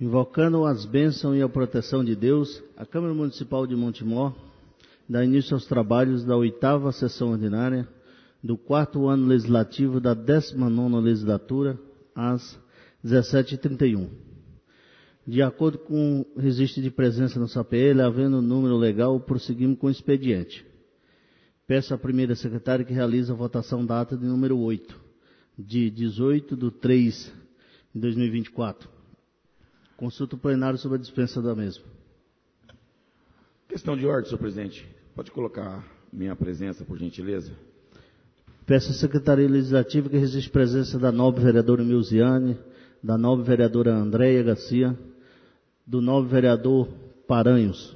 Invocando as bênçãos e a proteção de Deus, a Câmara Municipal de Montemor dá início aos trabalhos da 8ª sessão ordinária do 4º ano legislativo da 19ª legislatura, às 17h31. De acordo com o registro de presença no SAPL, havendo o número legal, prosseguimos com o expediente. Peço à primeira secretária que realize a votação da ata de número 8, de 18/3/2024. Consulta o plenário sobre a dispensa da mesma. Questão de ordem, senhor presidente. Pode colocar minha presença, por gentileza? Peço à Secretaria Legislativa que registre a presença da nobre vereadora Milziane, da nobre vereadora Andréia Garcia, do nobre vereador Paranhos.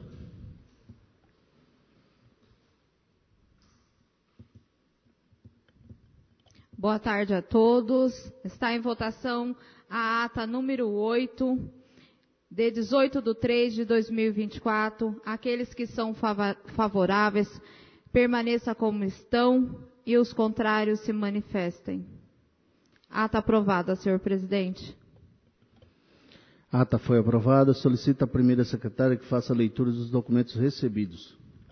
Boa tarde a todos. Está em votação a ata número 8, de 18/3/2024. Aqueles que são favoráveis, permaneçam como estão e os contrários se manifestem. Ata aprovada, senhor presidente. A ata foi aprovada. Solicito à primeira secretária que faça a leitura dos documentos recebidos.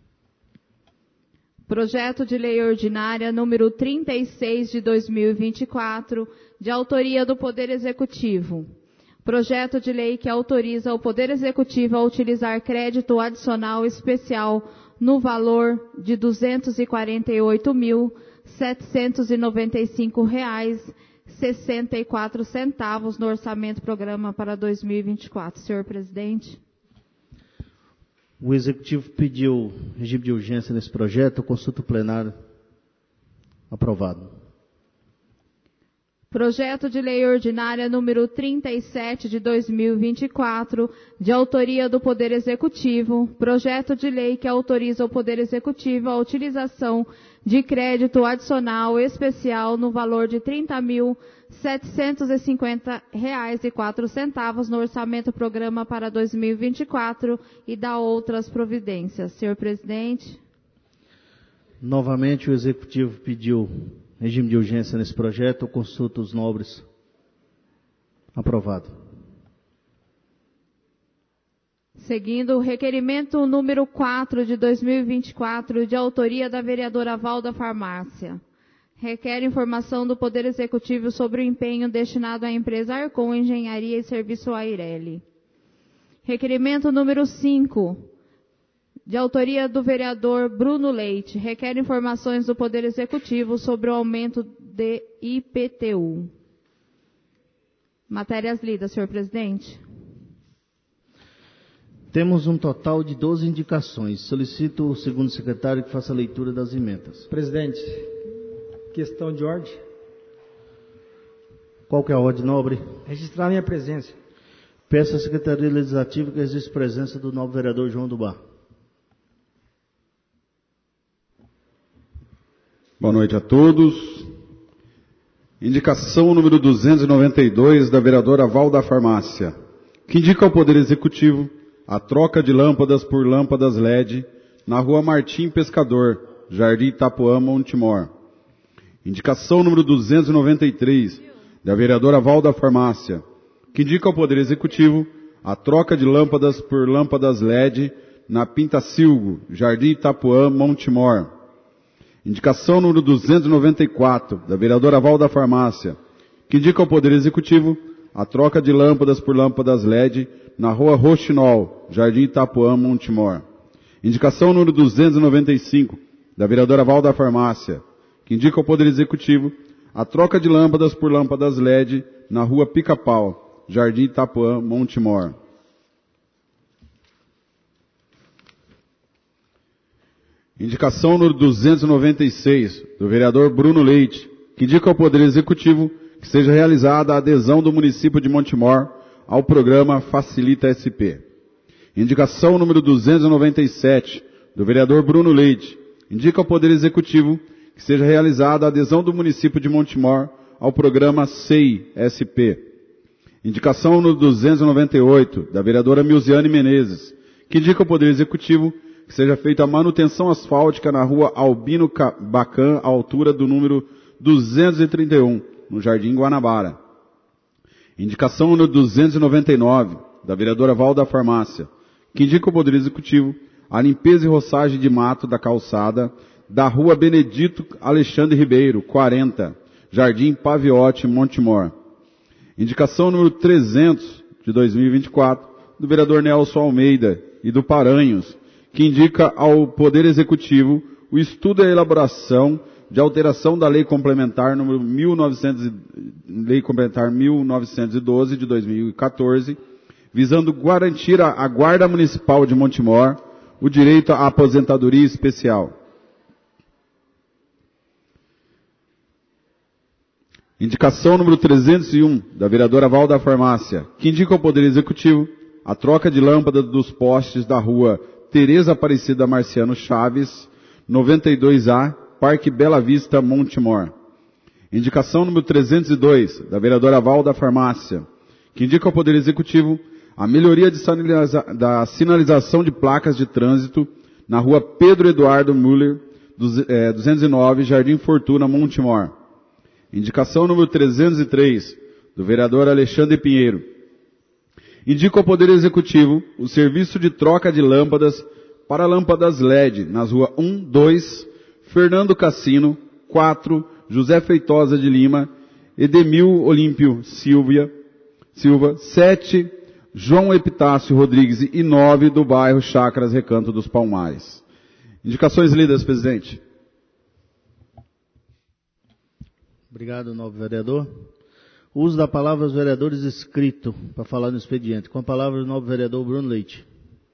Projeto de Lei Ordinária número 36 de 2024, de autoria do Poder Executivo. Projeto de lei que autoriza o Poder Executivo a utilizar crédito adicional especial no valor de R$ 248.795,64 no Orçamento Programa para 2024. Senhor presidente. O Executivo pediu regime de urgência nesse projeto. Consulta o plenário. Aprovado. Projeto de Lei Ordinária número 37 de 2024, de autoria do Poder Executivo. Projeto de lei que autoriza o Poder Executivo a utilização de crédito adicional especial no valor de R$ 30.750,04 no Orçamento Programa para 2024 e da outras providências. Senhor presidente. Novamente, o Executivo pediu regime de urgência nesse projeto. Consulta os nobres. Aprovado. Seguindo o requerimento número 4 de 2024, de autoria da vereadora Valda Farmácia. Requer informação do Poder Executivo sobre o empenho destinado à empresa Arcon Engenharia e Serviço Aireli. Requerimento número 5, de autoria do vereador Bruno Leite. Requer informações do Poder Executivo sobre o aumento de IPTU. Matérias lidas, senhor presidente. Temos um total de 12 indicações. Solicito o segundo secretário que faça a leitura das emendas. Presidente, questão de ordem. Qual que é a ordem, nobre? Registrar minha presença. Peço à Secretaria Legislativa que registre a presença do nobre vereador João do Bar. Boa noite a todos. Indicação número 292 da vereadora Valda Farmácia, que indica ao Poder Executivo a troca de lâmpadas por lâmpadas LED na rua Martim Pescador, Jardim Itapuã, Montemor. Indicação número 293 da vereadora Valda Farmácia, que indica ao Poder Executivo a troca de lâmpadas por lâmpadas LED na Pintacilgo, Jardim Itapuã, Montemor. Indicação número 294 da vereadora Valda Farmácia, que indica ao Poder Executivo a troca de lâmpadas por lâmpadas LED na rua Roxinol, Jardim Itapuã, Montemor. Indicação número 295 da vereadora Valda Farmácia, que indica ao Poder Executivo a troca de lâmpadas por lâmpadas LED na rua Pica-Pau, Jardim Itapuã, Montemor. Indicação número 296 do vereador Bruno Leite, que indica ao Poder Executivo que seja realizada a adesão do município de Montemor ao programa Facilita SP. Indicação número 297 do vereador Bruno Leite, indica ao Poder Executivo que seja realizada a adesão do município de Montemor ao programa SEI SP. Indicação número 298 da vereadora Milziane Menezes, que indica ao Poder Executivo que seja feita a manutenção asfáltica na rua Albino Bacan, à altura do número 231, no Jardim Guanabara. Indicação número 299 da vereadora Valda Farmácia, que indica ao Poder Executivo a limpeza e roçagem de mato da calçada da rua Benedito Alexandre Ribeiro, 40, Jardim Paviotti, Montemor. Indicação número 300 de 2024, do vereador Nelson Almeida e do Paranhos, que indica ao Poder Executivo o estudo e a elaboração de alteração da Lei Complementar número 1912 de 2014, visando garantir à Guarda Municipal de Montemor o direito à aposentadoria especial. Indicação número 301, da vereadora Valda Farmácia, que indica ao Poder Executivo a troca de lâmpada dos postes da rua Tereza Aparecida Marciano Chaves, 92A, Parque Bela Vista, Montemor. Indicação número 302, da vereadora Valda Farmácia, que indica ao Poder Executivo a melhoria da sinalização de placas de trânsito na rua Pedro Eduardo Müller, 209, Jardim Fortuna, Montemor. Indicação número 303, do vereador Alexandre Pinheiro. Indica ao Poder Executivo o serviço de troca de lâmpadas para lâmpadas LED nas ruas 1, 2, Fernando Cassino, 4, José Feitosa de Lima, Edemil Olímpio Silva, 7, João Epitácio Rodrigues e 9, do bairro Chácaras Recanto dos Palmares. Indicações lidas, presidente. Obrigado, novo vereador. Uso da palavra aos vereadores inscritos para falar no expediente. Com a palavra o novo vereador Bruno Leite.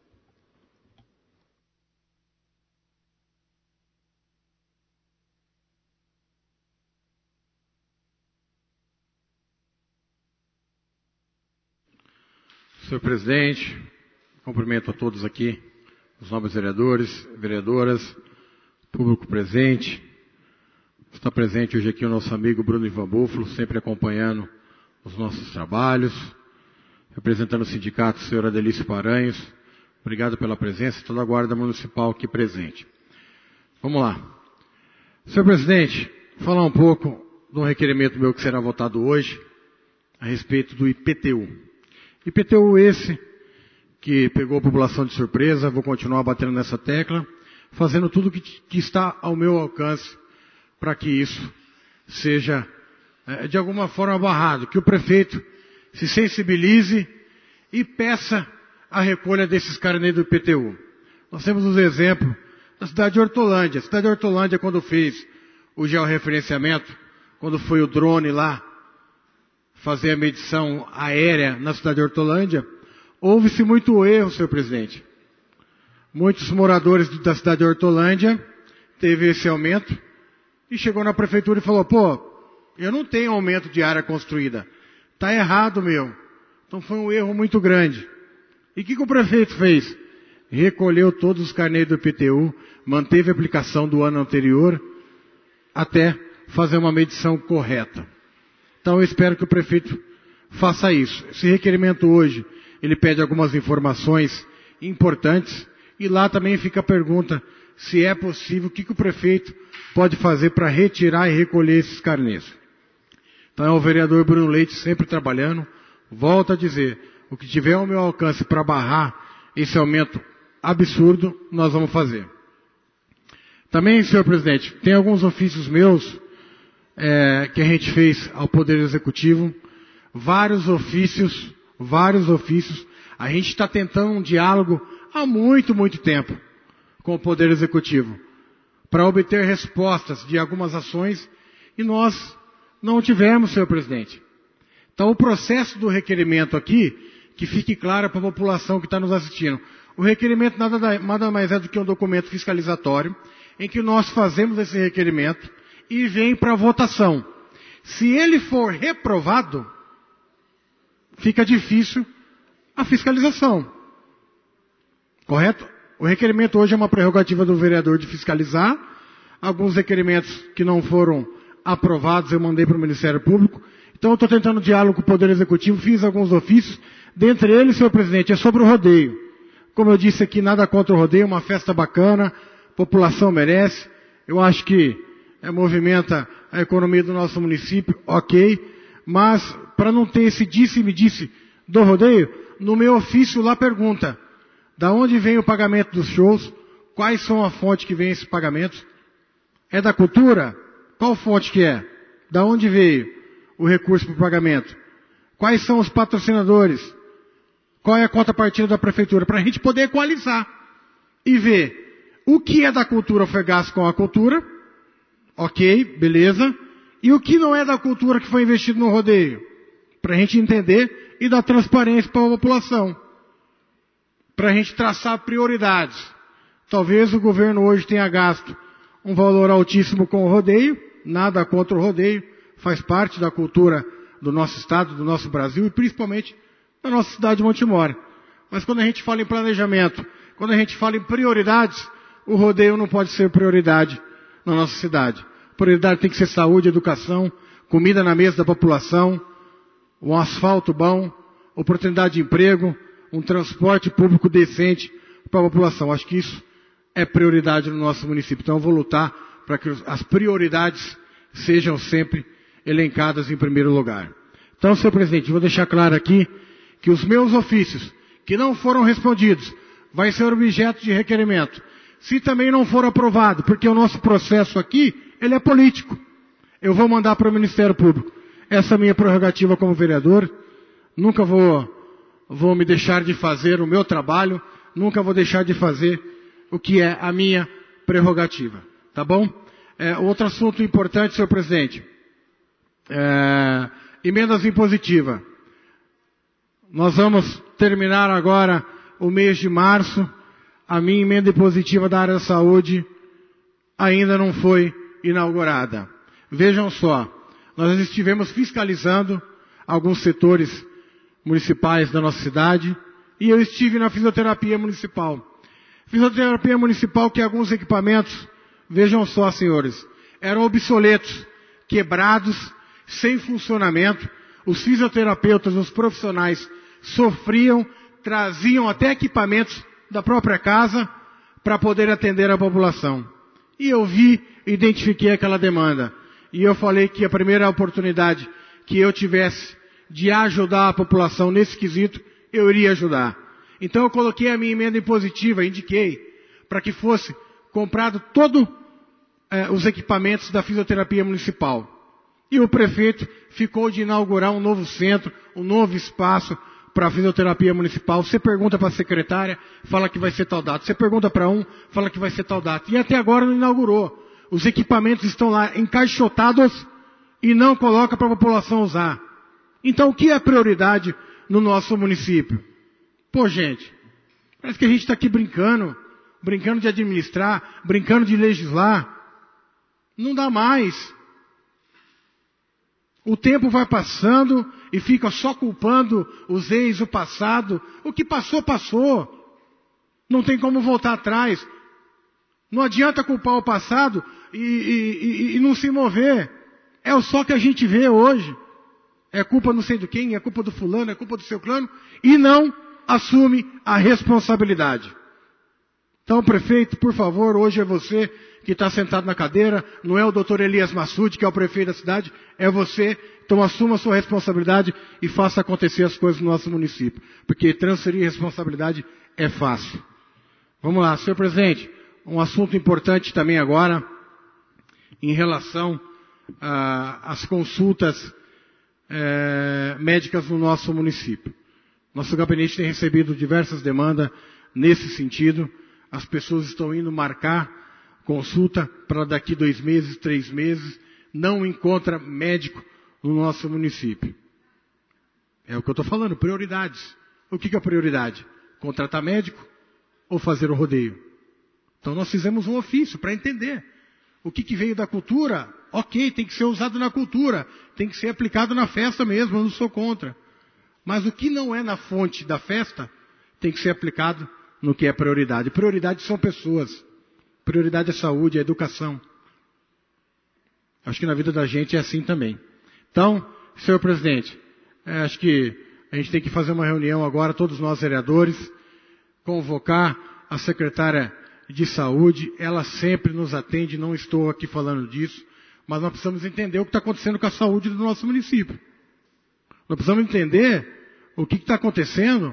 Senhor presidente, cumprimento a todos aqui, os nobres vereadores, vereadoras, público presente. Está presente hoje aqui o nosso amigo Bruno Ivan Búfalo, sempre acompanhando os nossos trabalhos, representando o sindicato, senhor Adelício Paranhos. Obrigado pela presença, toda a Guarda Municipal aqui presente. Vamos lá. Senhor presidente, falar um pouco de um requerimento meu que será votado hoje, a respeito do IPTU. IPTU esse, que pegou a população de surpresa, vou continuar batendo nessa tecla, fazendo tudo que está ao meu alcance para que isso seja, de alguma forma, barrado, que o prefeito se sensibilize e peça a recolha desses carnês do IPTU. Nós temos os exemplos da cidade de Hortolândia. A cidade de Hortolândia, quando fez o georreferenciamento, quando foi o drone lá fazer a medição aérea na cidade de Hortolândia, houve-se muito erro, senhor presidente. Muitos moradores da cidade de Hortolândia teve esse aumento e chegou na prefeitura e falou, eu não tenho aumento de área construída. Está errado, meu. Então foi um erro muito grande. E o que o prefeito fez? Recolheu todos os carnês do IPTU, manteve a aplicação do ano anterior, até fazer uma medição correta. Então eu espero que o prefeito faça isso. Esse requerimento hoje, ele pede algumas informações importantes, e lá também fica a pergunta se é possível, o que o prefeito pode fazer para retirar e recolher esses carnês. Então é o vereador Bruno Leite sempre trabalhando. Volto a dizer, o que tiver ao meu alcance para barrar esse aumento absurdo, nós vamos fazer. Também, senhor presidente, tem alguns ofícios meus que a gente fez ao Poder Executivo, vários ofícios. A gente está tentando um diálogo há muito tempo com o Poder Executivo, para obter respostas de algumas ações, e nós não tivemos, senhor presidente. Então o processo do requerimento aqui, que fique claro para a população que está nos assistindo, o requerimento nada mais é do que um documento fiscalizatório, em que nós fazemos esse requerimento e vem para votação. Se ele for reprovado, fica difícil a fiscalização. Correto? O requerimento hoje é uma prerrogativa do vereador de fiscalizar. Alguns requerimentos que não foram aprovados eu mandei para o Ministério Público. Então eu estou tentando diálogo com o Poder Executivo, fiz alguns ofícios. Dentre eles, senhor presidente, é sobre o rodeio. Como eu disse aqui, nada contra o rodeio, uma festa bacana, a população merece. Eu acho que movimenta a economia do nosso município, ok. Mas, para não ter esse disse-me-disse do rodeio, no meu ofício lá pergunta, da onde vem o pagamento dos shows? Quais são a fonte que vem esses pagamentos? É da cultura? Qual fonte que é? Da onde veio o recurso para o pagamento? Quais são os patrocinadores? Qual é a contrapartida da prefeitura? Para a gente poder equalizar e ver o que é da cultura foi gasto com a cultura, ok, beleza, e o que não é da cultura que foi investido no rodeio, para a gente entender e dar transparência para a população, para a gente traçar prioridades. Talvez o governo hoje tenha gasto um valor altíssimo com o rodeio, nada contra o rodeio, faz parte da cultura do nosso estado, do nosso Brasil e principalmente da nossa cidade de Montemor. Mas quando a gente fala em planejamento, quando a gente fala em prioridades, o rodeio não pode ser prioridade na nossa cidade. Prioridade tem que ser saúde, educação, comida na mesa da população, um asfalto bom, oportunidade de emprego, um transporte público decente para a população. Acho que isso é prioridade no nosso município. Então eu vou lutar para que as prioridades sejam sempre elencadas em primeiro lugar. Então, senhor presidente, vou deixar claro aqui que os meus ofícios, que não foram respondidos, vai ser objeto de requerimento. Se também não for aprovado, porque o nosso processo aqui, ele é político, eu vou mandar para o Ministério Público. Essa é a minha prerrogativa como vereador. Nunca vou me deixar de fazer o meu trabalho, nunca vou deixar de fazer o que é a minha prerrogativa. Tá bom? Outro assunto importante, senhor presidente. Emendas impositivas. Nós vamos terminar agora o mês de março. A minha emenda impositiva da área da saúde ainda não foi inaugurada. Vejam só, nós estivemos fiscalizando alguns setores municipais da nossa cidade e eu estive na fisioterapia municipal. Fisioterapia municipal que alguns equipamentos, vejam só, senhores, eram obsoletos, quebrados, sem funcionamento. Os fisioterapeutas, os profissionais sofriam, traziam até equipamentos da própria casa para poder atender a população. E eu identifiquei aquela demanda. E eu falei que a primeira oportunidade que eu tivesse de ajudar a população nesse quesito, eu iria ajudar. Então eu coloquei a minha emenda impositiva, indiquei, para que fosse comprado todos os equipamentos da fisioterapia municipal. E o prefeito ficou de inaugurar um novo centro, um novo espaço para a fisioterapia municipal. Você pergunta para a secretária, fala que vai ser tal data. Você pergunta para fala que vai ser tal data. E até agora não inaugurou. Os equipamentos estão lá encaixotados e não coloca para a população usar. Então o que é prioridade no nosso município? Pô, gente, parece que a gente está aqui brincando de administrar, brincando de legislar. Não dá mais. O tempo vai passando e fica só culpando os ex, o passado. O que passou, passou. Não tem como voltar atrás. Não adianta culpar o passado e não se mover. É o só que a gente vê hoje. É culpa não sei de quem, é culpa do fulano, é culpa do seu clano. E não assume a responsabilidade. Então, prefeito, por favor, hoje é você que está sentado na cadeira, não é o doutor Elias Massude, que é o prefeito da cidade, é você. Então assuma a sua responsabilidade e faça acontecer as coisas no nosso município. Porque transferir responsabilidade é fácil. Vamos lá, senhor presidente, um assunto importante também agora, em relação às consultas médicas no nosso município. Nosso gabinete tem recebido diversas demandas nesse sentido. As pessoas estão indo marcar consulta para daqui 2 meses, 3 meses, não encontra médico no nosso município. É o que eu estou falando, prioridades. O que é a prioridade? Contratar médico ou fazer o rodeio? Então nós fizemos um ofício para entender. O que veio da cultura, ok, tem que ser usado na cultura, tem que ser aplicado na festa mesmo, eu não sou contra. Mas o que não é na fonte da festa, tem que ser aplicado no que é prioridade. Prioridade são pessoas. Prioridade é saúde, é educação. Acho que na vida da gente é assim também. Então, senhor presidente, acho que a gente tem que fazer uma reunião agora, todos nós vereadores, convocar a secretária de saúde, ela sempre nos atende, não estou aqui falando disso, mas nós precisamos entender o que está acontecendo com a saúde do nosso município. Nós precisamos entender o que está acontecendo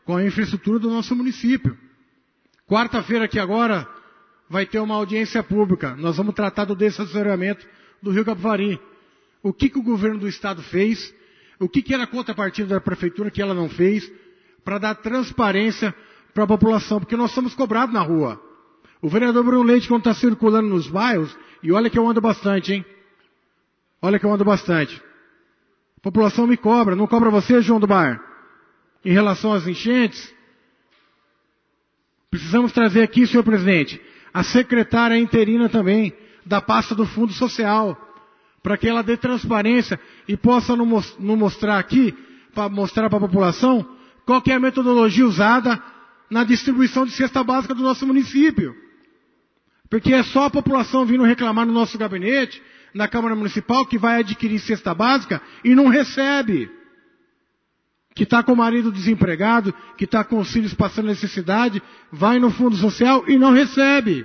com a infraestrutura do nosso município. Quarta-feira aqui agora vai ter uma audiência pública. Nós vamos tratar do desassoreamento do Rio Capivari. O que o governo do estado fez, o que era a contrapartida da prefeitura que ela não fez, para dar transparência para a população, porque nós somos cobrados na rua. O vereador Bruno Leite, quando está circulando nos bairros, e olha que eu ando bastante, hein? Olha que eu ando bastante. A população me cobra, não cobra você, João do Bar? Em relação às enchentes? Precisamos trazer aqui, senhor presidente, a secretária interina também, da pasta do Fundo Social, para que ela dê transparência e possa nos mostrar aqui, para mostrar para a população, qual que é a metodologia usada na distribuição de cesta básica do nosso município. Porque é só a população vindo reclamar no nosso gabinete, na Câmara Municipal, que vai adquirir cesta básica e não recebe. Que está com o marido desempregado, que está com os filhos passando necessidade, vai no Fundo Social e não recebe.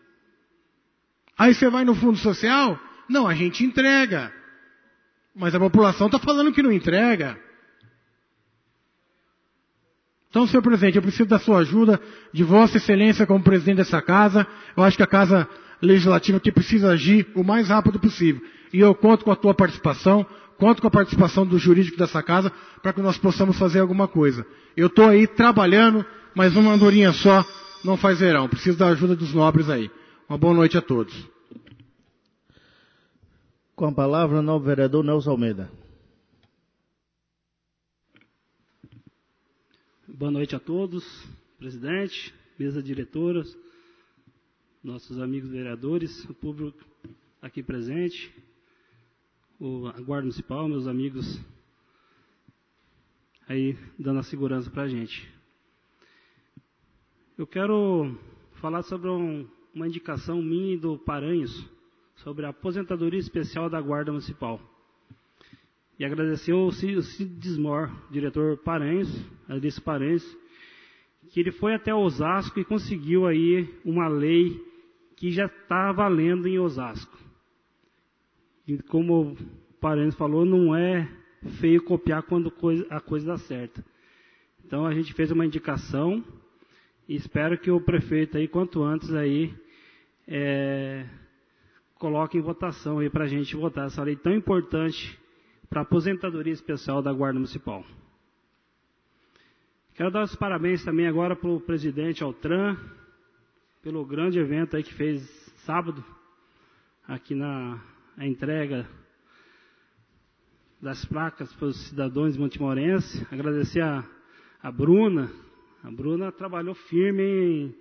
Aí você vai no Fundo Social, não, a gente entrega. Mas a população está falando que não entrega. Então, senhor presidente, eu preciso da sua ajuda, de vossa excelência como presidente dessa casa. Eu acho que a Casa Legislativa aqui precisa agir o mais rápido possível. E eu conto com a tua participação, conto com a participação do jurídico dessa casa, para que nós possamos fazer alguma coisa. Eu estou aí trabalhando, mas uma andorinha só não faz verão. Preciso da ajuda dos nobres aí. Uma boa noite a todos. Com a palavra, o novo vereador Nelson Almeida. Boa noite a todos, presidente, mesa diretora, nossos amigos vereadores, o público aqui presente, a Guarda Municipal, meus amigos aí dando a segurança para a gente. Eu quero falar sobre uma indicação minha e do Paranhos sobre a aposentadoria especial da Guarda Municipal. E agradecer ao Cid Dismor, diretor Paranhos, Alice Paranhos, que ele foi até Osasco e conseguiu aí uma lei que já está valendo em Osasco. E como o Paranhos falou, não é feio copiar quando a coisa dá certo. Então a gente fez uma indicação e espero que o prefeito aí, quanto antes aí, coloque em votação aí para a gente votar essa lei tão importante para a aposentadoria especial da Guarda Municipal. Quero dar os parabéns também agora para o presidente Altran, pelo grande evento aí que fez sábado, aqui na entrega das placas para os cidadãos montimorenses. Agradecer a Bruna. A Bruna trabalhou firme em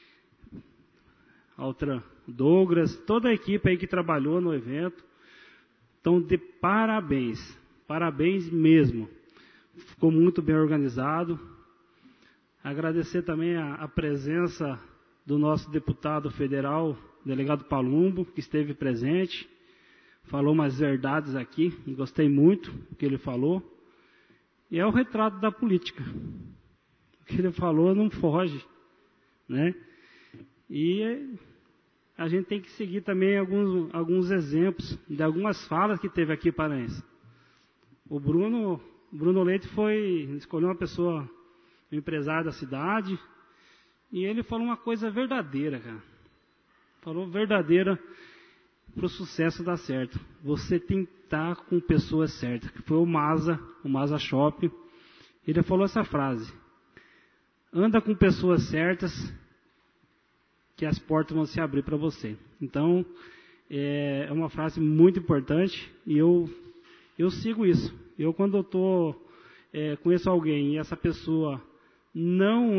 Altran. Douglas, toda a equipe aí que trabalhou no evento. Então, de parabéns, parabéns mesmo. Ficou muito bem organizado. Agradecer também a presença do nosso deputado federal, delegado Palumbo, que esteve presente. Falou umas verdades aqui, gostei muito do que ele falou. E é o retrato da política. O que ele falou não foge, né? E a gente tem que seguir também alguns exemplos de algumas falas que teve aqui Paranhos. O Bruno Leite escolheu uma pessoa, um empresário da cidade, e ele falou uma coisa verdadeira, cara. Falou verdadeira para o sucesso dar certo. Você tem que estar com pessoas certas. Que foi o Maza Shopping. Ele falou essa frase: anda com pessoas certas, que as portas vão se abrir para você. Então, é uma frase muito importante e eu sigo isso. Eu, quando eu conheço alguém e essa pessoa não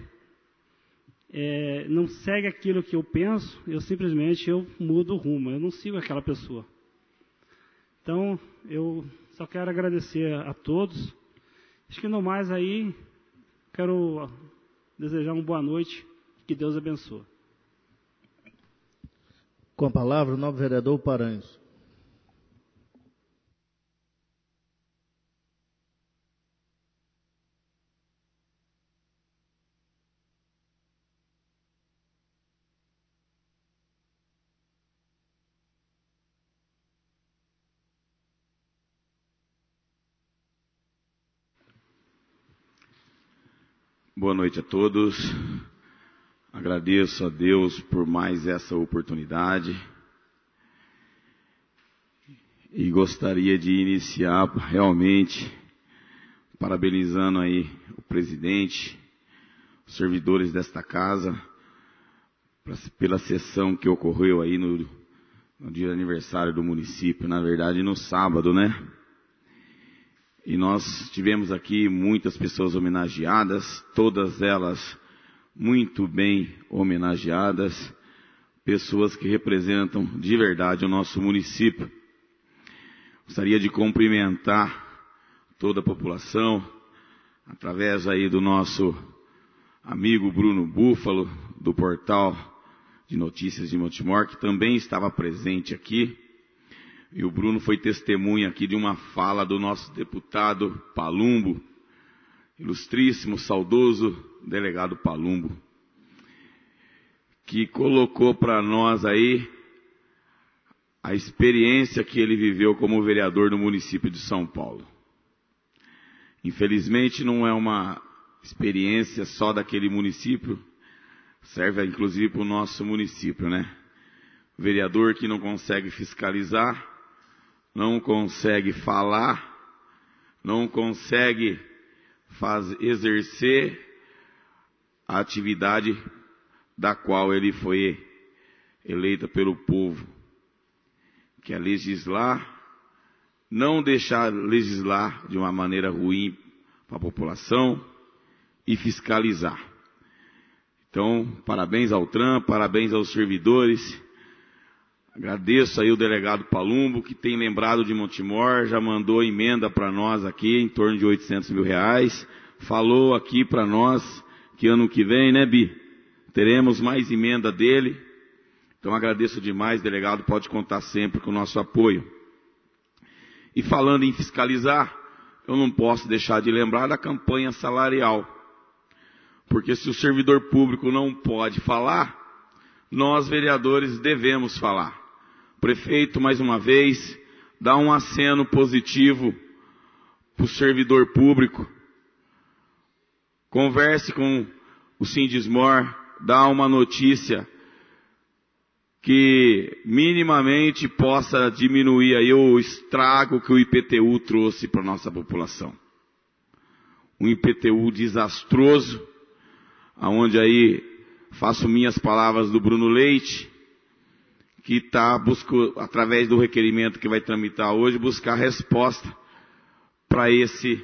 não segue aquilo que eu penso, eu simplesmente mudo o rumo, eu não sigo aquela pessoa. Então, eu só quero agradecer a todos. Acho que no mais aí, quero desejar uma boa noite, que Deus abençoe. Com a palavra, o novo vereador Paranhos. Boa noite a todos. Agradeço a Deus por mais essa oportunidade. E gostaria de iniciar realmente parabenizando aí o presidente, os servidores desta casa, pela sessão que ocorreu aí no dia de aniversário do município, na verdade no sábado, né? E nós tivemos aqui muitas pessoas homenageadas, todas elas muito bem homenageadas, pessoas que representam de verdade o nosso município. Gostaria de cumprimentar toda a população, através aí do nosso amigo Bruno Búfalo, do portal de notícias de Montemor, que também estava presente aqui. E o Bruno foi testemunha aqui de uma fala do nosso deputado Palumbo, ilustríssimo, saudoso delegado Palumbo, que colocou para nós aí a experiência que ele viveu como vereador no município de São Paulo. Infelizmente não é uma experiência só daquele município, serve inclusive para o nosso município, né? Vereador que não consegue fiscalizar, não consegue falar, não consegue exercer a atividade da qual ele foi eleito pelo povo, que é legislar, não deixar legislar de uma maneira ruim para a população e fiscalizar. Então, parabéns ao TRAN, parabéns aos servidores. Agradeço aí o delegado Palumbo, que tem lembrado de Montemor, já mandou emenda para nós aqui, em torno de R$800 mil. Falou aqui para nós que ano que vem, né, Bi? Teremos mais emenda dele. Então agradeço demais, delegado, pode contar sempre com o nosso apoio. E falando em fiscalizar, eu não posso deixar de lembrar da campanha salarial. Porque se o servidor público não pode falar, nós vereadores devemos falar. Prefeito, mais uma vez, dá um aceno positivo para o servidor público. Converse com o Sindismor, dá uma notícia que minimamente possa diminuir aí o estrago que o IPTU trouxe para a nossa população. Um IPTU desastroso, aonde aí faço minhas palavras do Bruno Leite, que está buscando, através do requerimento que vai tramitar hoje, buscar resposta para esse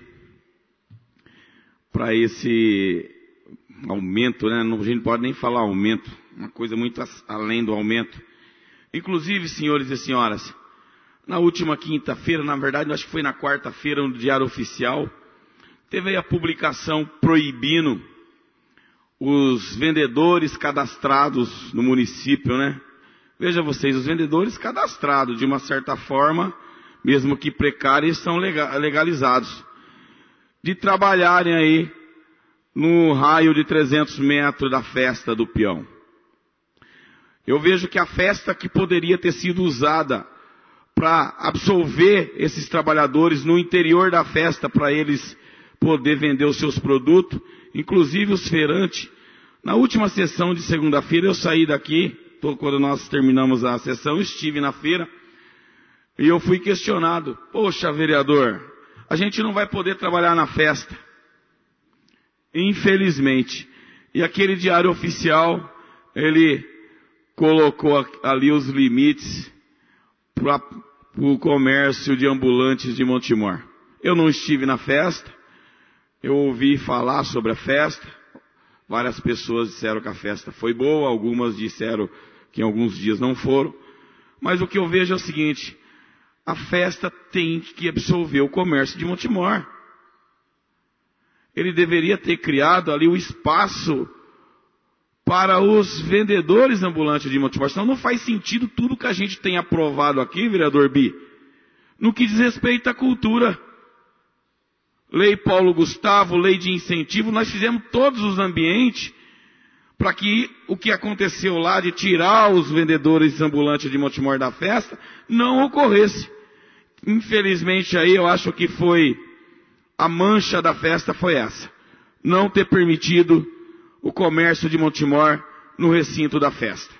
aumento, né? A gente não pode nem falar aumento, uma coisa muito além do aumento. Inclusive, senhores e senhoras, na última quinta-feira, na verdade, acho que foi na quarta-feira, no Diário Oficial, teve aí a publicação proibindo os vendedores cadastrados no município, né? Veja vocês, os vendedores cadastrados, de uma certa forma, mesmo que precários, são legalizados, de trabalharem aí no raio de 300 metros da festa do peão. Eu vejo que a festa que poderia ter sido usada para absolver esses trabalhadores no interior da festa, para eles poder vender os seus produtos, inclusive os feirantes. Na última sessão de segunda-feira eu saí daqui, quando nós terminamos a sessão, estive na feira, e eu fui questionado: poxa, vereador, a gente não vai poder trabalhar na festa. Infelizmente. E aquele Diário Oficial, ele colocou ali os limites para o comércio de ambulantes de Montemor. Eu não estive na festa, eu ouvi falar sobre a festa, várias pessoas disseram que a festa foi boa, algumas disseram que em alguns dias não foram, mas o que eu vejo é o seguinte: a festa tem que absolver o comércio de Montemor. Ele deveria ter criado ali o espaço para os vendedores ambulantes de Montemor. Senão não faz sentido tudo que a gente tem aprovado aqui, vereador Bi, no que diz respeito à cultura. Lei Paulo Gustavo, lei de incentivo, nós fizemos todos os ambientes para que o que aconteceu lá de tirar os vendedores ambulantes de Montemor da festa não ocorresse. Infelizmente aí eu acho que foi a mancha da festa foi essa. não ter permitido o comércio de Montemor no recinto da festa.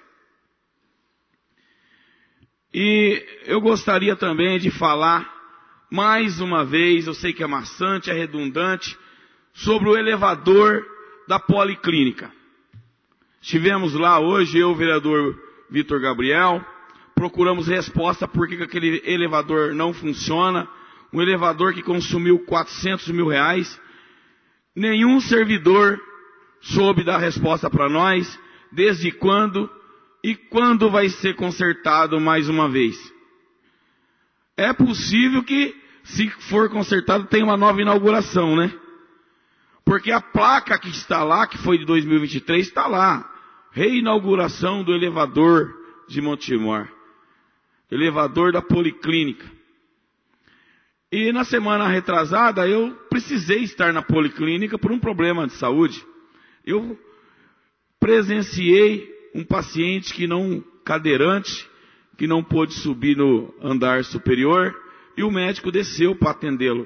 E eu gostaria também de falar, mais uma vez, eu sei que é maçante, é redundante, sobre o elevador da Policlínica. Estivemos lá hoje, eu e o vereador Vitor Gabriel, procuramos resposta por que aquele elevador não funciona, um elevador que consumiu R$400 mil. Nenhum servidor soube dar resposta para nós, desde quando e quando vai ser consertado mais uma vez. É possível que, se for consertado, tenha uma nova inauguração, né? Porque a placa que está lá, que foi de 2023, está lá. Reinauguração do elevador de Montemor. Elevador da Policlínica. E na semana retrasada, eu precisei estar na Policlínica por um problema de saúde. Eu presenciei um paciente cadeirante, que não pôde subir no andar superior, e o médico desceu para atendê-lo.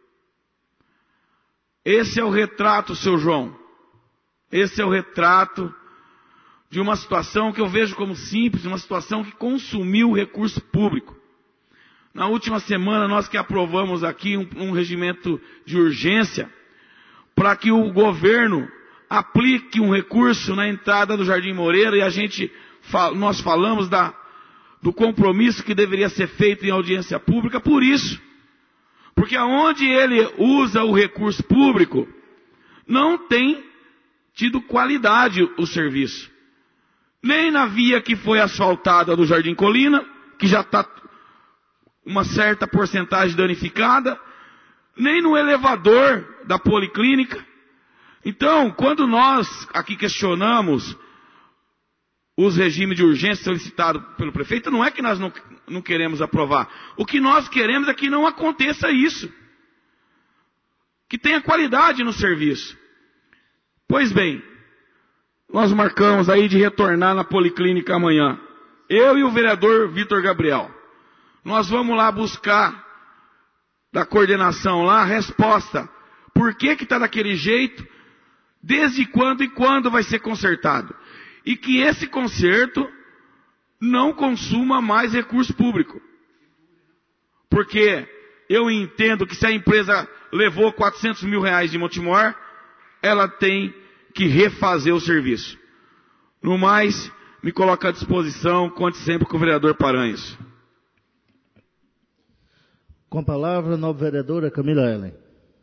Esse é o retrato, seu João. Esse é o retrato de uma situação que eu vejo como simples, uma situação que consumiu o recurso público. Na última semana, nós que aprovamos aqui um regimento de urgência para que o governo aplique um recurso na entrada do Jardim Moreira e nós falamos do compromisso que deveria ser feito em audiência pública por isso. Porque aonde ele usa o recurso público, não tem tido qualidade o serviço. Nem na via que foi asfaltada do Jardim Colina, que já está uma certa porcentagem danificada, nem no elevador da Policlínica. Então, quando nós aqui questionamos os regimes de urgência solicitados pelo prefeito, não é que nós não queremos aprovar. O que nós queremos é que não aconteça isso. Que tenha qualidade no serviço. Pois bem, nós marcamos aí de retornar na Policlínica amanhã. Eu e o vereador Vitor Gabriel. Nós vamos lá buscar da coordenação lá a resposta. Por que está daquele jeito? Desde quando e quando vai ser consertado? E que esse conserto não consuma mais recurso público. Porque eu entendo que se a empresa levou R$400 mil de Montemor, ela tem que refazer o serviço. No mais, me coloco à disposição, conte sempre com o vereador Paranhos. Com a palavra, a nova vereadora Camila Ellen.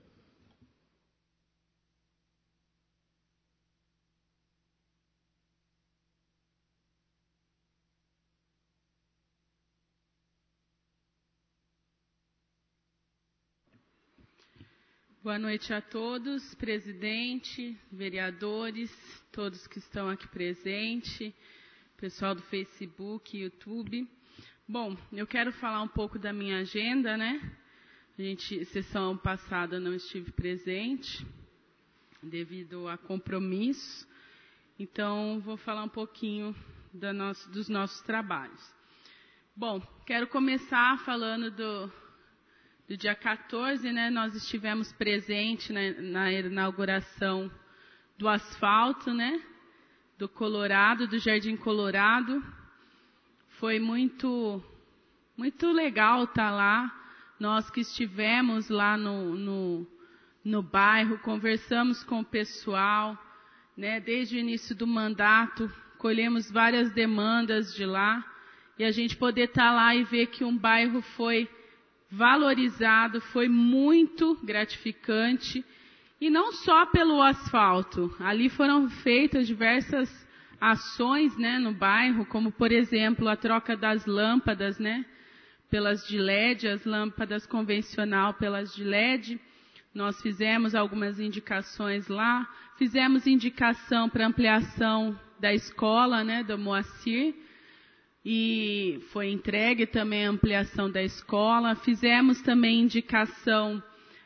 Boa noite a todos, presidente, vereadores, todos que estão aqui presentes, pessoal do Facebook, YouTube. Bom, eu quero falar um pouco da minha agenda, né? Sessão passada não estive presente, devido a compromisso. Então, vou falar um pouquinho dos nossos trabalhos. Bom, quero começar falando do dia 14, né? Nós estivemos presentes na inauguração do asfalto, né? Do Colorado, do Jardim Colorado. Foi muito legal estar lá. Nós que estivemos lá no bairro, conversamos com o pessoal, né? Desde o início do mandato, colhemos várias demandas de lá. E a gente poder estar lá e ver que um bairro foi valorizado, foi muito gratificante. E não só pelo asfalto. Ali foram feitas diversas ações, né, no bairro, como, por exemplo, a troca das lâmpadas, né, pelas de LED, as lâmpadas convencional pelas de LED. Nós fizemos algumas indicações lá. Fizemos indicação para ampliação da escola, né, do Moacir. E foi entregue também a ampliação da escola. Fizemos também indicação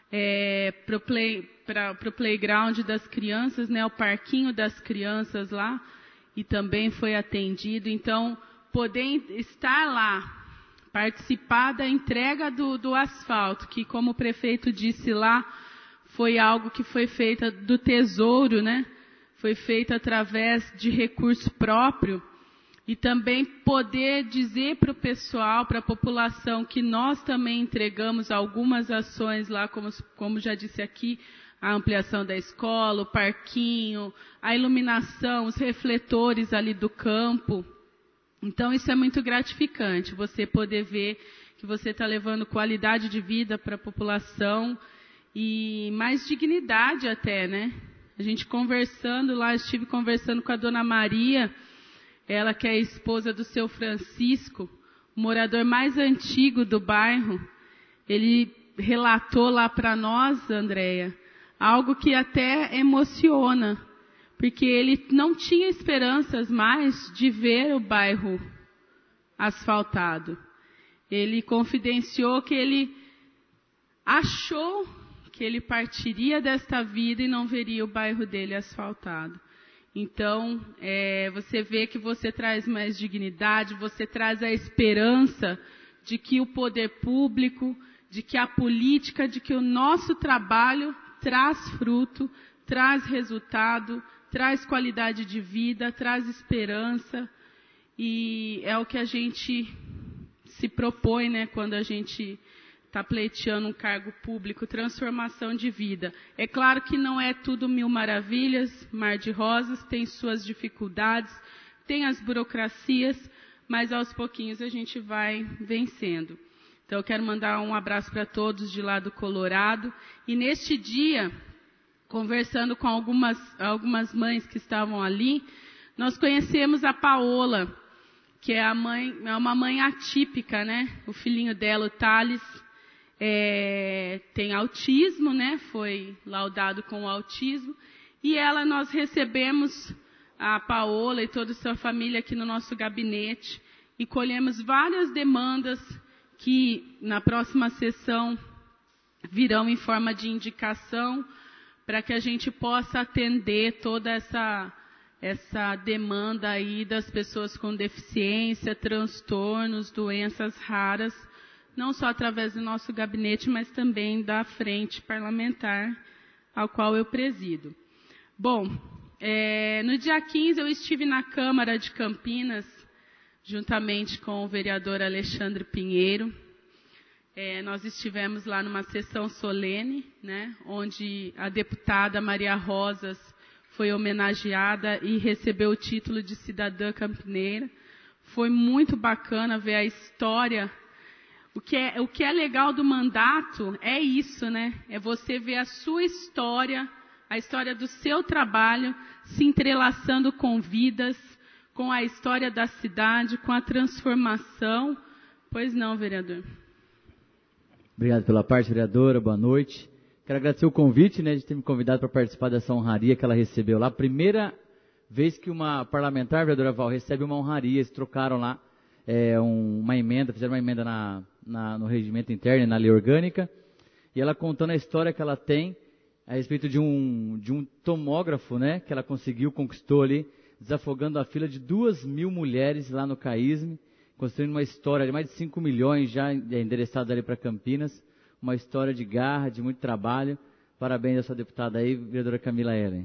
para o playground das crianças, né, o parquinho das crianças lá, e também foi atendido. Então, poder estar lá, participar da entrega do asfalto, que, como o prefeito disse lá, foi algo que foi feito do tesouro, né? Foi feito através de recurso próprio. E também poder dizer para o pessoal, para a população, que nós também entregamos algumas ações lá, como já disse aqui, a ampliação da escola, o parquinho, a iluminação, os refletores ali do campo. Então isso é muito gratificante, você poder ver que você está levando qualidade de vida para a população e mais dignidade até, né? A gente conversando lá, estive conversando com a dona Maria, ela que é a esposa do seu Francisco, o morador mais antigo do bairro. Ele relatou lá para nós, Andréia, algo que até emociona, porque ele não tinha esperanças mais de ver o bairro asfaltado. Ele confidenciou que ele achou que ele partiria desta vida e não veria o bairro dele asfaltado. Então, você vê que você traz mais dignidade, você traz a esperança de que o poder público, de que a política, de que o nosso trabalho traz fruto, traz resultado, traz qualidade de vida, traz esperança. E é o que a gente se propõe, né, quando a gente está pleiteando um cargo público, transformação de vida. É claro que não é tudo mil maravilhas, mar de rosas, tem suas dificuldades, tem as burocracias, mas aos pouquinhos a gente vai vencendo. Então eu quero mandar um abraço para todos de lá do Colorado. E neste dia, conversando com algumas mães que estavam ali, nós conhecemos a Paola, que é uma mãe atípica, né? O filhinho dela, o Thales, tem autismo, né? Foi laudado com o autismo. E nós recebemos a Paola e toda a sua família aqui no nosso gabinete e colhemos várias demandas que na próxima sessão virão em forma de indicação para que a gente possa atender toda essa demanda aí das pessoas com deficiência, transtornos, doenças raras, não só através do nosso gabinete, mas também da frente parlamentar, ao qual eu presido. Bom, no dia 15 eu estive na Câmara de Campinas, juntamente com o vereador Alexandre Pinheiro. Nós estivemos lá numa sessão solene, né, onde a deputada Maria Rosas foi homenageada e recebeu o título de cidadã campineira. Foi muito bacana ver a história. O que é legal do mandato é isso, né? É você ver a sua história, a história do seu trabalho se entrelaçando com vidas, com a história da cidade, com a transformação. Pois não, vereador? Obrigado pela parte, vereadora. Boa noite. Quero agradecer o convite, né, de ter me convidado para participar dessa honraria que ela recebeu lá. Primeira vez que uma parlamentar, a vereadora Val, recebe uma honraria. Eles trocaram lá uma emenda, fizeram uma emenda no regimento interno, na lei orgânica. E ela contando a história que ela tem a respeito de um tomógrafo, né, que ela conquistou ali, desafogando a fila de 2.000 mulheres lá no CAISM, construindo uma história de mais de 5 milhões já endereçados ali para Campinas, uma história de garra, de muito trabalho. Parabéns a sua deputada aí, vereadora Camila Ellen.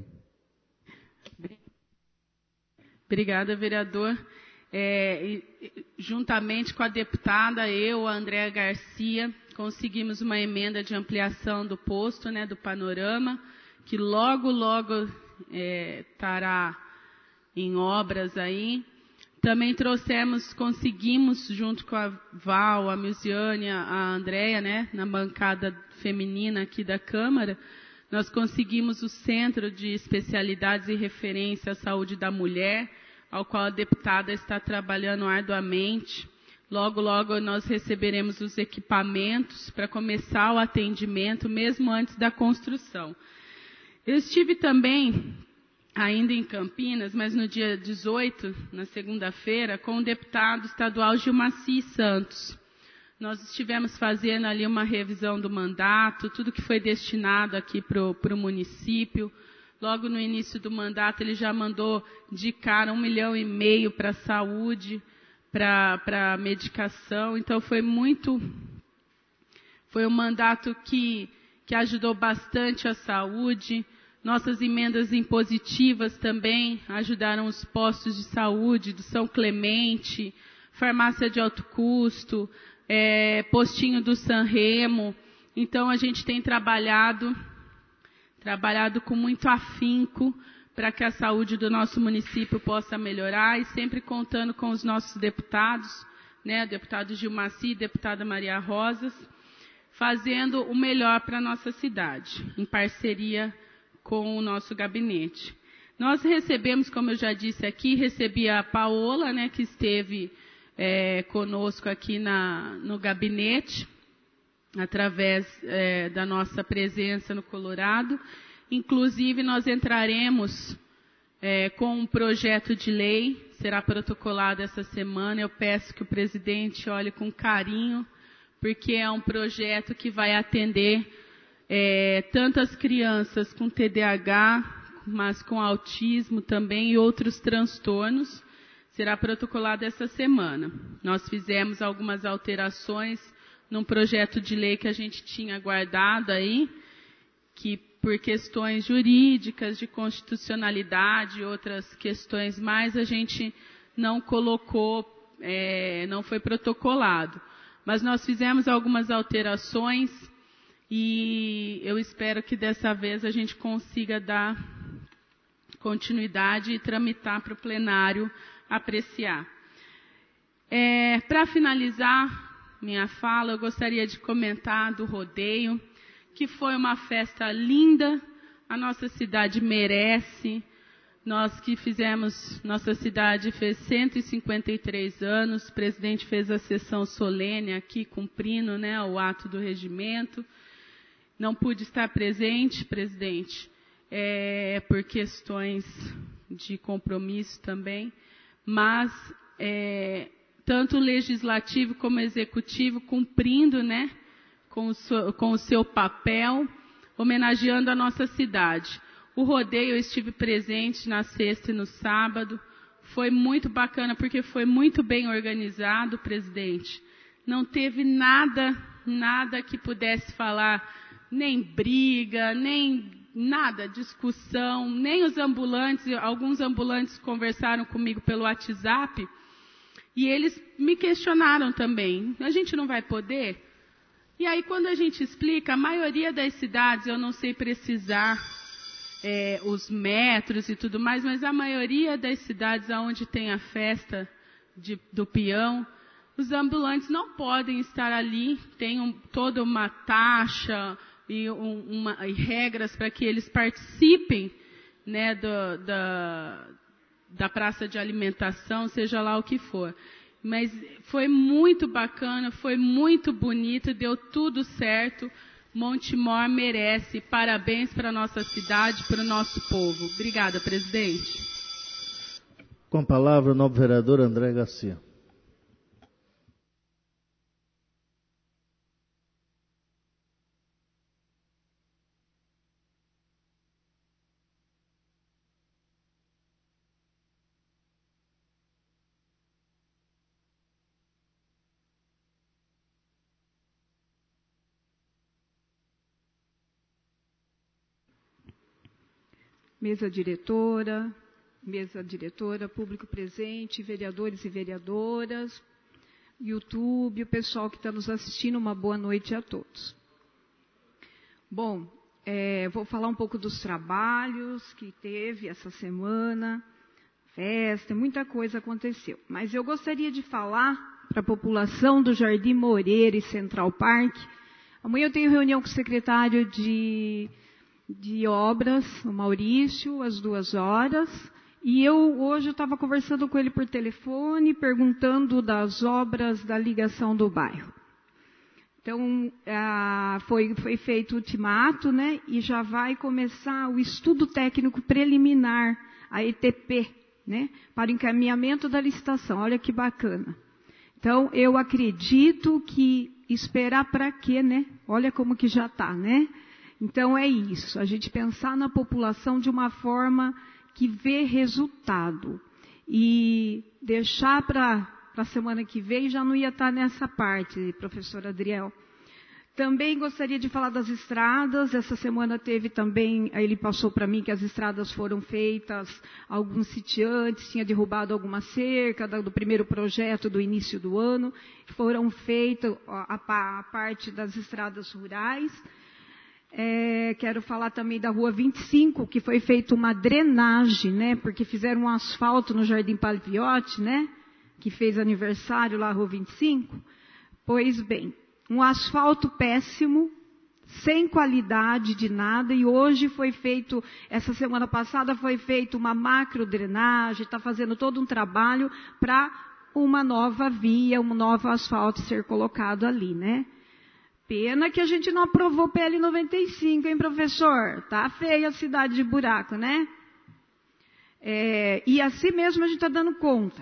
Obrigada, vereador. Juntamente com a deputada, eu, a Andréa Garcia, conseguimos uma emenda de ampliação do posto, né, do Panorama, que logo estará em obras aí. Também conseguimos, junto com a Val, a Milziane, a Andréia, né, na bancada feminina aqui da Câmara, nós conseguimos o Centro de Especialidades e Referência à Saúde da Mulher, ao qual a deputada está trabalhando arduamente. Logo nós receberemos os equipamentos para começar o atendimento, mesmo antes da construção. Eu estive também ainda em Campinas, mas no dia 18, na segunda-feira, com o deputado estadual Gilmaci Santos. Nós estivemos fazendo ali uma revisão do mandato, tudo que foi destinado aqui para o município. Logo no início do mandato, ele já mandou de cara 1,5 milhão para a saúde, para medicação. Então foi um mandato que que ajudou bastante a saúde. Nossas emendas impositivas também ajudaram os postos de saúde do São Clemente, farmácia de alto custo, postinho do Sanremo. Então, a gente tem trabalhado com muito afinco para que a saúde do nosso município possa melhorar e sempre contando com os nossos deputados, né, deputado Gilmaci e deputada Maria Rosas, fazendo o melhor para a nossa cidade, em parceria com o nosso gabinete. Nós recebemos, como eu já disse aqui, recebi a Paola, né, que esteve conosco aqui no gabinete, através da nossa presença no Colorado. Inclusive, nós entraremos com um projeto de lei, será protocolado essa semana. Eu peço que o presidente olhe com carinho, porque é um projeto que vai atender tantas crianças com TDAH, mas com autismo também e outros transtornos. Será protocolado essa semana. Nós fizemos algumas alterações num projeto de lei que a gente tinha guardado aí, que por questões jurídicas, de constitucionalidade e outras questões mais, a gente não colocou, não foi protocolado. Mas nós fizemos algumas alterações e eu espero que dessa vez a gente consiga dar continuidade e tramitar para o plenário apreciar. Para finalizar minha fala, eu gostaria de comentar do rodeio, que foi uma festa linda, a nossa cidade merece. Nós que fizemos, nossa cidade fez 153 anos, o presidente fez a sessão solene aqui, cumprindo, né, o ato do regimento. Não pude estar presente, presidente, por questões de compromisso também, mas tanto o legislativo como o executivo cumprindo, né, com o seu papel, homenageando a nossa cidade. O rodeio, eu estive presente na sexta e no sábado, foi muito bacana, porque foi muito bem organizado, presidente. Não teve nada que pudesse falar, nem briga, nem nada, discussão, nem os ambulantes. Alguns ambulantes conversaram comigo pelo WhatsApp, e eles me questionaram também, a gente não vai poder? E aí, quando a gente explica, a maioria das cidades, eu não sei precisar os metros e tudo mais, mas a maioria das cidades onde tem a festa do peão, os ambulantes não podem estar ali, tem toda uma taxa e regras para que eles participem, né, da praça de alimentação, seja lá o que for. Mas foi muito bacana, foi muito bonito, deu tudo certo. Montemor merece. Parabéns para a nossa cidade, para o nosso povo. Obrigada, presidente. Com a palavra, o nobre vereador André Garcia. Mesa diretora, público presente, vereadores e vereadoras, YouTube, o pessoal que está nos assistindo, uma boa noite a todos. Bom, vou falar um pouco dos trabalhos que teve essa semana, festa, muita coisa aconteceu. Mas eu gostaria de falar para a população do Jardim Moreira e Central Park. Amanhã eu tenho reunião com o secretário de obras, o Maurício, às 2h, e hoje eu estava conversando com ele por telefone, perguntando das obras da ligação do bairro. Então, foi feito o ultimato, né, e já vai começar o estudo técnico preliminar, a ETP, né, para o encaminhamento da licitação. Olha que bacana. Então, eu acredito que esperar para quê, né? Olha como que já está, né? Então, é isso, a gente pensar na população de uma forma que vê resultado. E deixar para a semana que vem, já não ia estar nessa parte, professor Adriel. Também gostaria de falar das estradas. Essa semana teve também, ele passou para mim que as estradas foram feitas, alguns sitiantes tinham derrubado alguma cerca do primeiro projeto do início do ano, foram feitas a parte das estradas rurais. Quero falar também da Rua 25, que foi feita uma drenagem, né, porque fizeram um asfalto no Jardim Palviotti, né, que fez aniversário lá, Rua 25. Pois bem, um asfalto péssimo, sem qualidade de nada, e hoje foi feito, essa semana passada foi feita uma macro drenagem, está fazendo todo um trabalho para uma nova via, um novo asfalto ser colocado ali, né? Pena que a gente não aprovou PL 95, hein, professor? Tá feia a cidade de buraco, né? E assim mesmo a gente está dando conta.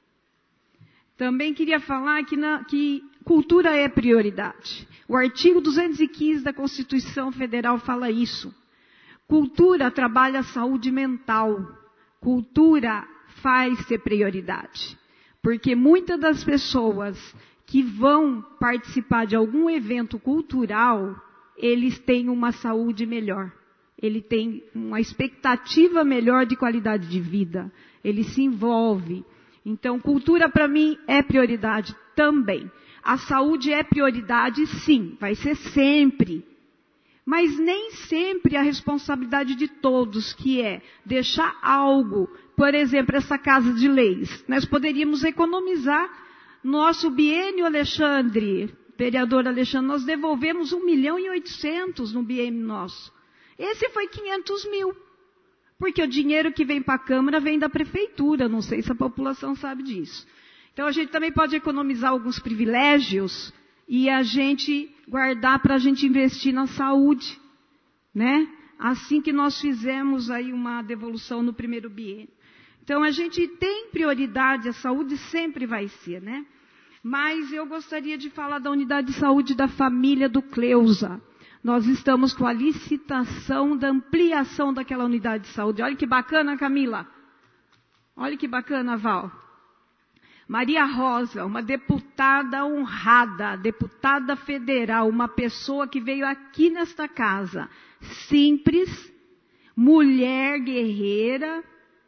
Também queria falar que cultura é prioridade. O artigo 215 da Constituição Federal fala isso. Cultura trabalha a saúde mental. Cultura faz ser prioridade. Porque muitas das pessoas que vão participar de algum evento cultural, eles têm uma saúde melhor. Ele tem uma expectativa melhor de qualidade de vida. Ele se envolve. Então, cultura para mim é prioridade também. A saúde é prioridade, sim, vai ser sempre. Mas nem sempre a responsabilidade de todos, que é deixar algo, por exemplo, essa Casa de Leis. Nós poderíamos economizar. Nosso biênio, Alexandre, vereador Alexandre, nós devolvemos 1.800.000 no biênio nosso. Esse foi 500.000. Porque o dinheiro que vem para a Câmara vem da Prefeitura, não sei se a população sabe disso. Então a gente também pode economizar alguns privilégios e a gente guardar para a gente investir na saúde, né? Assim que nós fizemos aí uma devolução no primeiro biênio. Então a gente tem prioridade, a saúde sempre vai ser, né? Mas eu gostaria de falar da unidade de saúde da família do Cleusa. Nós estamos com a licitação da ampliação daquela unidade de saúde. Olha que bacana, Camila. Olha que bacana, Val. Maria Rosa, uma deputada honrada, deputada federal, uma pessoa que veio aqui nesta casa, simples, mulher guerreira,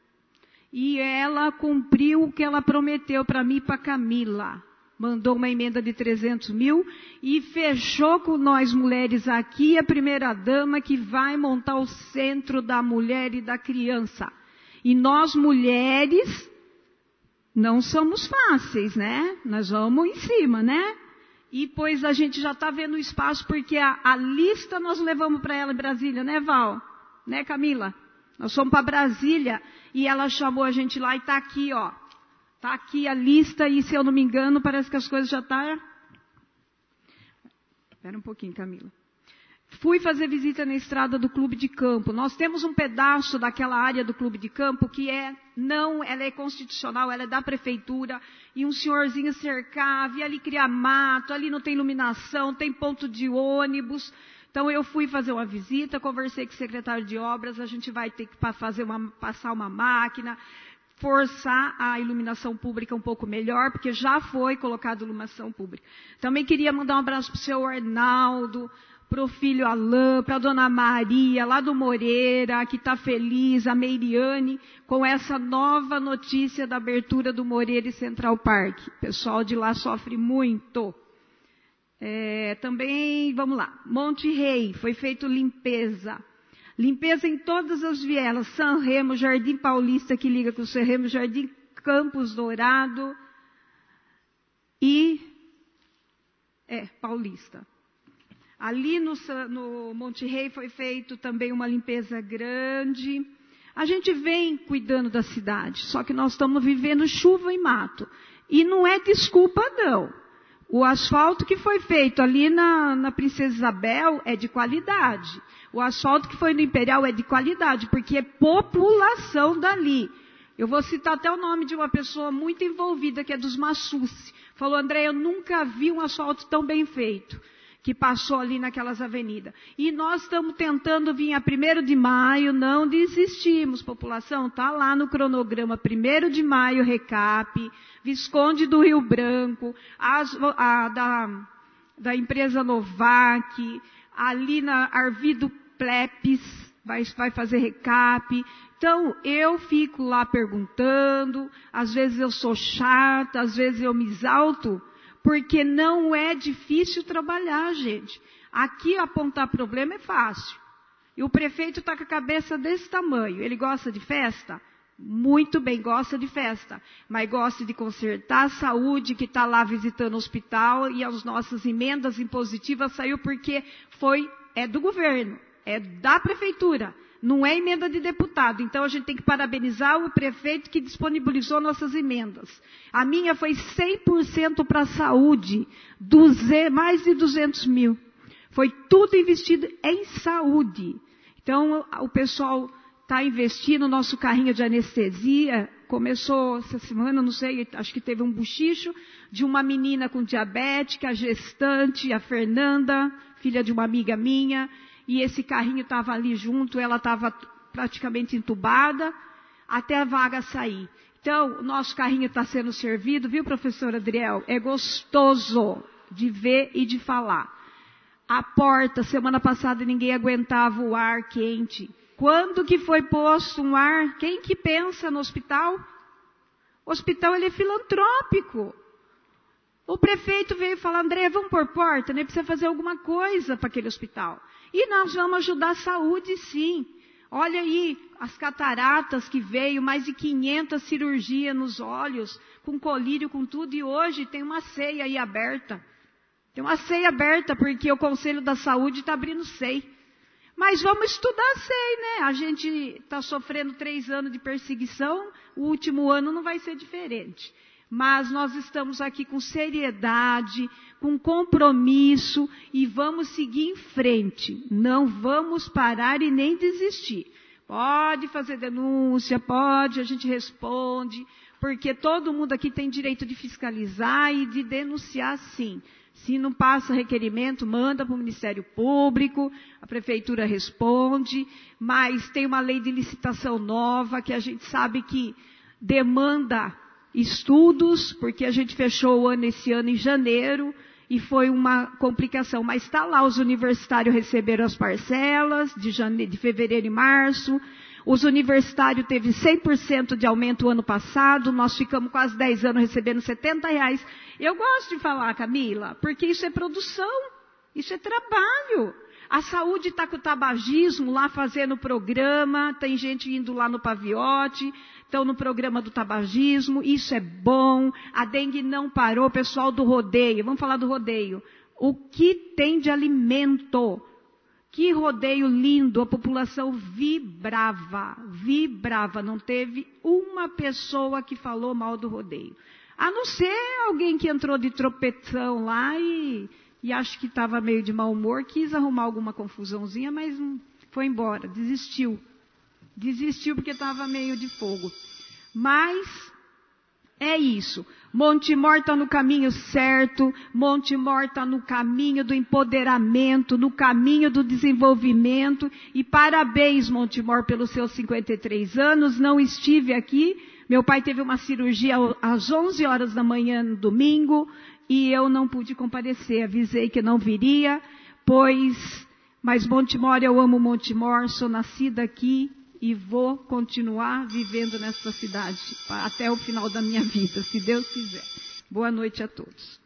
e ela cumpriu o que ela prometeu para mim e para Camila. Mandou uma emenda de 300.000 e fechou com nós mulheres aqui a primeira-dama que vai montar o centro da mulher e da criança. E nós mulheres não somos fáceis, né? Nós vamos em cima, né? E pois a gente já está vendo o espaço, porque a lista nós levamos para ela em Brasília, né, Val? Né, Camila? Nós fomos para Brasília e ela chamou a gente lá e está aqui, ó. Está aqui a lista e, se eu não me engano, parece que as coisas já estão... Espera um pouquinho, Camila. Fui fazer visita na estrada do Clube de Campo. Nós temos um pedaço daquela área do Clube de Campo que ela é constitucional, ela é da prefeitura, e um senhorzinho cercava, e ali criar mato, ali não tem iluminação, tem ponto de ônibus. Então eu fui fazer uma visita, conversei com o secretário de obras, a gente vai ter que passar uma máquina, forçar a iluminação pública um pouco melhor, porque já foi colocada iluminação pública. Também queria mandar um abraço para o seu Arnaldo, para o filho Alain, para a dona Maria, lá do Moreira, que está feliz, a Meiriane, com essa nova notícia da abertura do Moreira e Central Park. O pessoal de lá sofre muito. Também, vamos lá, Monte Rei, foi feito limpeza. Limpeza em todas as vielas, São Remo, Jardim Paulista, que liga com o São Remo, Jardim Campos Dourado e Paulista. Ali no Monte Rei foi feito também uma limpeza grande. A gente vem cuidando da cidade, só que nós estamos vivendo chuva e mato. E não é desculpa, não. O asfalto que foi feito ali na Princesa Isabel é de qualidade. O asfalto que foi no Imperial é de qualidade, porque é população dali. Eu vou citar até o nome de uma pessoa muito envolvida, que é dos Massucci. Falou, André, eu nunca vi um asfalto tão bem feito, que passou ali naquelas avenidas. E nós estamos tentando vir a 1º de maio, não desistimos. População, está lá no cronograma, 1º de maio, Recap, Visconde do Rio Branco, da empresa Novac, ali na Arvido Plepes, vai fazer recap. Então, eu fico lá perguntando, às vezes eu sou chata, às vezes eu me exalto, porque não é difícil trabalhar, gente. Aqui apontar problema é fácil. E o prefeito está com a cabeça desse tamanho. Ele gosta de festa? Muito bem, gosta de festa. Mas gosta de consertar a saúde, que está lá visitando o hospital, e as nossas emendas impositivas saiu porque é do governo, é da prefeitura. Não é emenda de deputado. Então, a gente tem que parabenizar o prefeito que disponibilizou nossas emendas. A minha foi 100% para a saúde, mais de 200 mil. Foi tudo investido em saúde. Então, o pessoal está investindo. Nosso carrinho de anestesia começou essa semana, não sei, acho que teve um bochicho de uma menina com diabetes, a gestante, a Fernanda, filha de uma amiga minha. E esse carrinho estava ali junto, ela estava praticamente entubada, até a vaga sair. Então, o nosso carrinho está sendo servido, viu, professor Adriel? É gostoso de ver e de falar. A porta, semana passada ninguém aguentava o ar quente. Quando que foi posto um ar? Quem que pensa no hospital? O hospital, ele é filantrópico. O prefeito veio falar, André, vamos pôr porta, né? Precisa fazer alguma coisa para aquele hospital. E nós vamos ajudar a saúde, sim. Olha aí, as cataratas que veio, mais de 500 cirurgias nos olhos, com colírio, com tudo, e hoje tem uma ceia aí aberta. Tem uma ceia aberta, porque o Conselho da Saúde está abrindo CEI. Mas vamos estudar CEI, né? A gente está sofrendo 3 anos de perseguição, o último ano não vai ser diferente. Mas nós estamos aqui com seriedade, com compromisso e vamos seguir em frente. Não vamos parar e nem desistir. Pode fazer denúncia, pode, a gente responde, porque todo mundo aqui tem direito de fiscalizar e de denunciar, sim. Se não passa requerimento, manda para o Ministério Público, a Prefeitura responde, mas tem uma lei de licitação nova que a gente sabe que demanda estudos, porque a gente fechou o ano esse ano em janeiro e foi uma complicação. Mas está lá, os universitários receberam as parcelas de fevereiro e março. Os universitários teve 100% de aumento o ano passado, nós ficamos quase 10 anos recebendo R$70. Eu gosto de falar, Camila, porque isso é produção, isso é trabalho. A saúde está com o tabagismo lá fazendo programa, tem gente indo lá no Paviote, estão no programa do tabagismo, isso é bom. A dengue não parou, pessoal do rodeio, vamos falar do rodeio. O que tem de alimento? Que rodeio lindo, a população vibrava, não teve uma pessoa que falou mal do rodeio. A não ser alguém que entrou de tropeção lá e acho que estava meio de mau humor, quis arrumar alguma confusãozinha, mas foi embora, desistiu. Desistiu porque estava meio de fogo. Mas é isso. Montemor está no caminho certo, Montemor está no caminho do empoderamento, no caminho do desenvolvimento. E parabéns, Montemor, pelos seus 53 anos. Não estive aqui. Meu pai teve uma cirurgia às 11 horas da manhã no domingo e eu não pude comparecer. Avisei que não viria, mas Montemor, eu amo Montemor, sou nascida aqui e vou continuar vivendo nessa cidade até o final da minha vida, se Deus quiser. Boa noite a todos.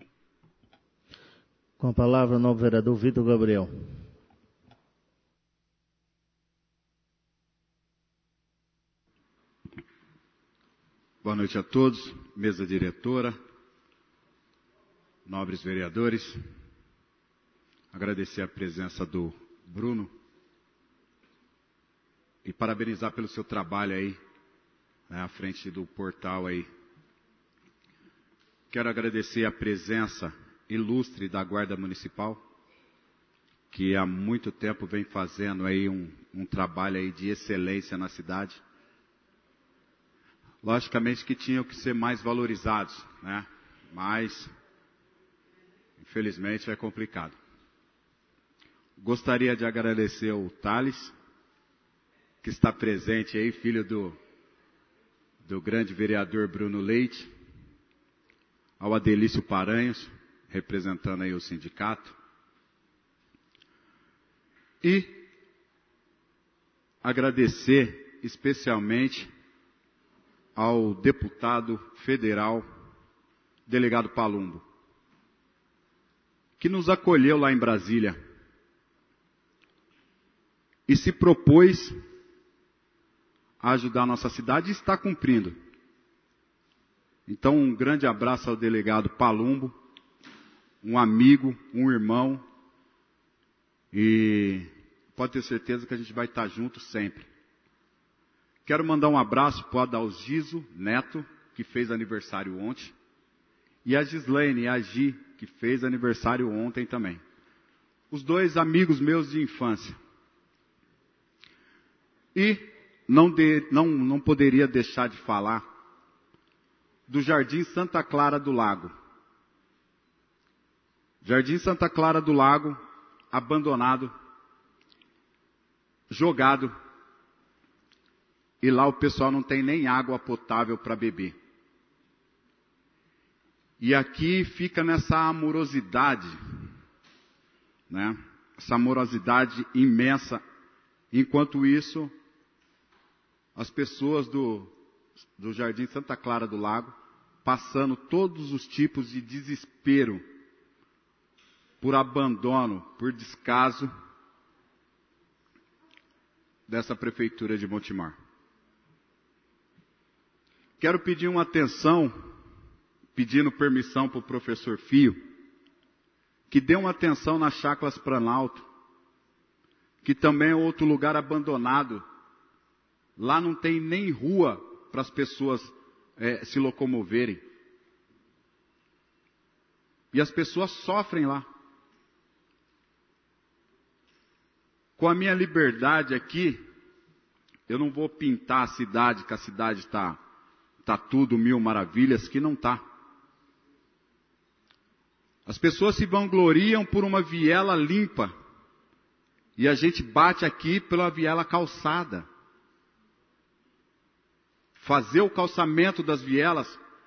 Com a palavra, o novo vereador Vitor Gabriel. Boa noite a todos, mesa diretora, nobres vereadores. Agradecer a presença do Bruno e parabenizar pelo seu trabalho aí, né, à frente do portal aí. Quero agradecer a presença ilustre da Guarda Municipal, que há muito tempo vem fazendo aí um trabalho aí de excelência na cidade. Logicamente que tinham que ser mais valorizados, né? Mas, infelizmente, é complicado. Gostaria de agradecer ao Thales, que está presente aí, filho do grande vereador Bruno Leite, ao Adelício Paranhos, representando aí o sindicato. E agradecer especialmente ao deputado federal, delegado Palumbo, que nos acolheu lá em Brasília e se propôs a ajudar a nossa cidade e está cumprindo. Então, um grande abraço ao delegado Palumbo, um amigo, um irmão, e pode ter certeza que a gente vai estar junto sempre. Quero mandar um abraço para o Adalgiso Neto, que fez aniversário ontem, e a Gislaine, a Gi, que fez aniversário ontem também. Os dois amigos meus de infância. E não poderia deixar de falar do Jardim Santa Clara do Lago. Jardim Santa Clara do Lago, abandonado, jogado, e lá o pessoal não tem nem água potável para beber. E aqui fica nessa amorosidade, né? Essa amorosidade imensa. Enquanto isso, as pessoas do Jardim Santa Clara do Lago, passando todos os tipos de desespero, por abandono, por descaso dessa prefeitura de Montemor. Quero pedir uma atenção, pedindo permissão para o professor Fio, que dê uma atenção nas Chácaras Planalto, que também é outro lugar abandonado. Lá não tem nem rua para as pessoas se locomoverem. E as pessoas sofrem lá. Com a minha liberdade aqui, eu não vou pintar a cidade, que a cidade está tudo mil maravilhas, que não está. As pessoas se vangloriam por uma viela limpa, e a gente bate aqui pela viela calçada. Fazer o calçamento das vielas,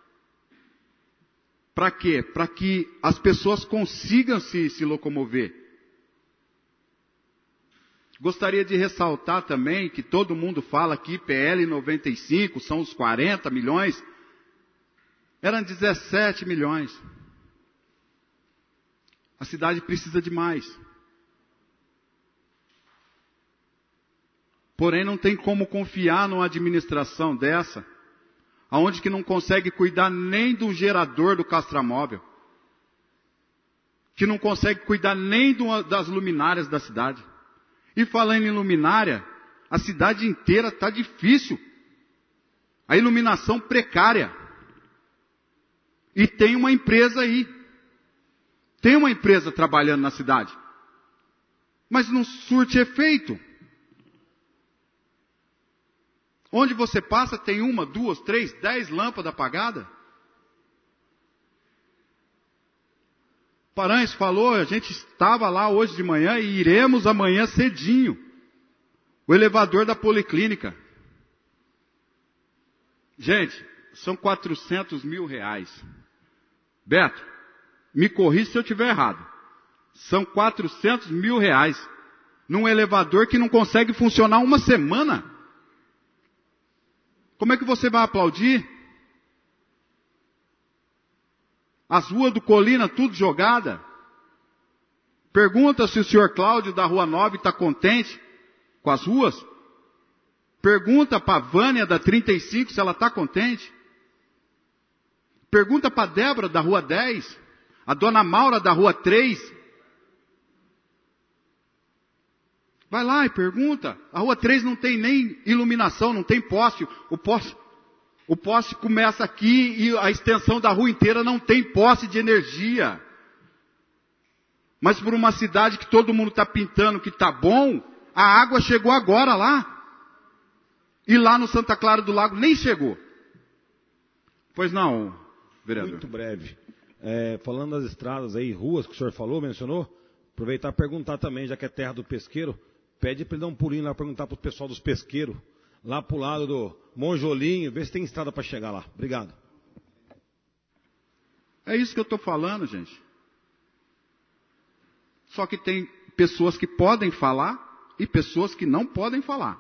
para quê? Para que as pessoas consigam se locomover. Gostaria de ressaltar também que todo mundo fala aqui, PL 95, são os 40 milhões. Eram 17 milhões. A cidade precisa de mais. Porém, não tem como confiar numa administração dessa, aonde que não consegue cuidar nem do gerador do castramóvel, que não consegue cuidar nem das luminárias da cidade. E falando em luminária, a cidade inteira está difícil. A iluminação precária. E tem uma empresa aí. Tem uma empresa trabalhando na cidade. Mas não surte efeito. Onde você passa tem 1, 2, 3, 10 lâmpadas apagadas. Paranhos falou, a gente estava lá hoje de manhã e iremos amanhã cedinho. O elevador da policlínica. Gente, são 400 mil reais. Beto, me corrija se eu estiver errado. São 400 mil reais num elevador que não consegue funcionar uma semana. Como é que você vai aplaudir? As ruas do Colina, tudo jogada. Pergunta se o senhor Cláudio da Rua 9 está contente com as ruas. Pergunta para a Vânia da 35 se ela está contente. Pergunta para a Débora da Rua 10. A Dona Maura da Rua 3. Vai lá e pergunta. A Rua 3 não tem nem iluminação, não tem poste. O poste começa aqui e a extensão da rua inteira não tem poste de energia. Mas por uma cidade que todo mundo está pintando que está bom, a água chegou agora lá. E lá no Santa Clara do Lago nem chegou. Pois não, vereador. Muito breve. Falando das estradas aí, ruas que o senhor falou, mencionou, aproveitar e perguntar também, já que é terra do pesqueiro, pede para ele dar um pulinho lá, perguntar para o pessoal dos pesqueiros, lá para o lado do Monjolinho, ver se tem estrada para chegar lá. Obrigado. É isso que eu estou falando, gente. Só que tem pessoas que podem falar e pessoas que não podem falar.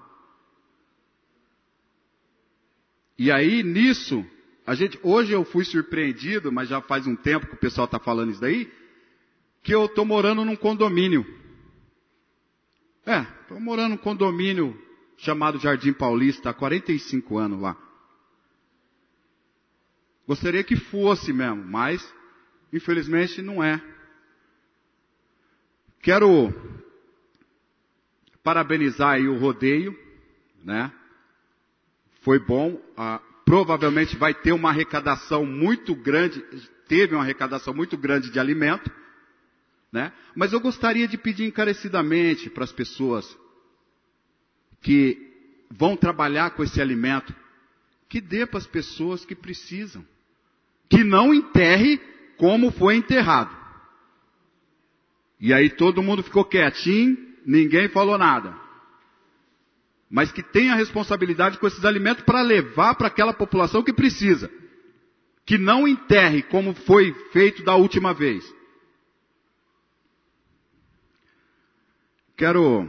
E aí, nisso, hoje eu fui surpreendido, mas já faz um tempo que o pessoal está falando isso daí, que eu estou morando num condomínio. Estou morando num condomínio chamado Jardim Paulista, há 45 anos lá. Gostaria que fosse mesmo, mas, infelizmente, não é. Quero parabenizar aí o rodeio, né? Foi bom, provavelmente vai ter uma arrecadação muito grande, teve uma arrecadação muito grande de alimento, né? Mas eu gostaria de pedir encarecidamente para as pessoas que vão trabalhar com esse alimento, que dê para as pessoas que precisam, que não enterre como foi enterrado. E aí todo mundo ficou quietinho, ninguém falou nada. Mas que tenha a responsabilidade com esses alimentos para levar para aquela população que precisa. Que não enterre como foi feito da última vez. Quero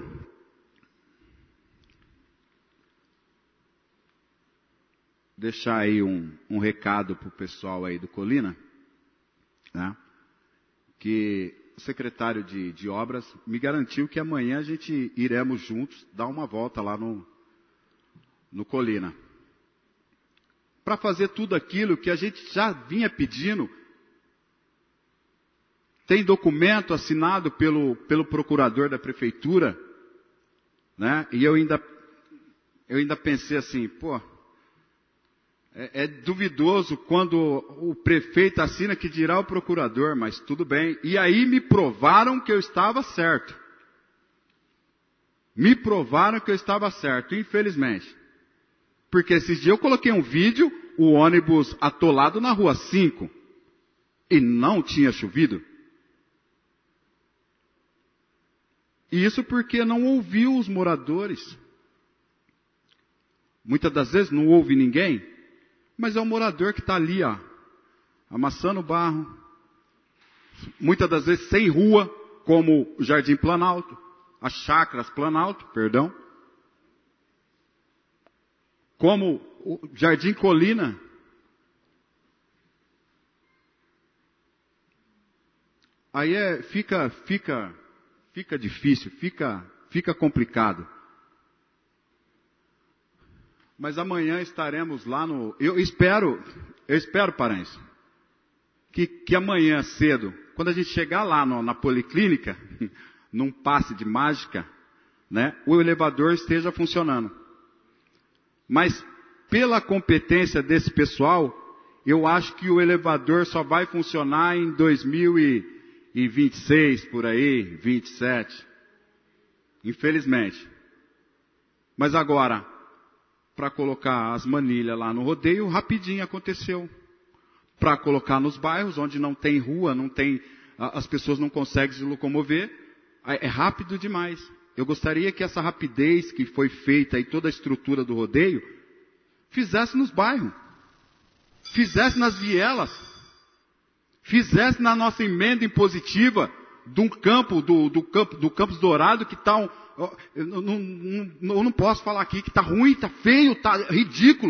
deixar aí um recado para o pessoal aí do Colina, né? Que o secretário de obras me garantiu que amanhã a gente iremos juntos dar uma volta lá no Colina. Para fazer tudo aquilo que a gente já vinha pedindo. Tem documento assinado pelo procurador da prefeitura, né? E eu ainda pensei assim, é duvidoso quando o prefeito assina que dirá o procurador, mas tudo bem. E aí me provaram que eu estava certo. Me provaram que eu estava certo, infelizmente. Porque esses dias eu coloquei um vídeo, o ônibus atolado na rua 5. E não tinha chovido. E isso porque não ouviu os moradores. Muitas das vezes não ouve ninguém. Mas é o morador que está ali, amassando barro. Muitas das vezes sem rua, como o Jardim Planalto, as Chácaras Planalto, perdão. Como o Jardim Colina. Aí fica difícil, fica complicado. Mas amanhã estaremos lá no... Eu espero, Paranhos, que amanhã cedo, quando a gente chegar lá na policlínica, num passe de mágica, né, o elevador esteja funcionando. Mas pela competência desse pessoal, eu acho que o elevador só vai funcionar em 2026, por aí, 27. Infelizmente. Mas agora... Para colocar as manilhas lá no rodeio, rapidinho aconteceu. Para colocar nos bairros, onde não tem rua, as pessoas não conseguem se locomover, é rápido demais. Eu gostaria que essa rapidez que foi feita e toda a estrutura do rodeio, fizesse nos bairros. Fizesse nas vielas. Fizesse na nossa emenda impositiva do Campos Dourado, que está eu não posso falar aqui que está ruim, está feio, está ridículo.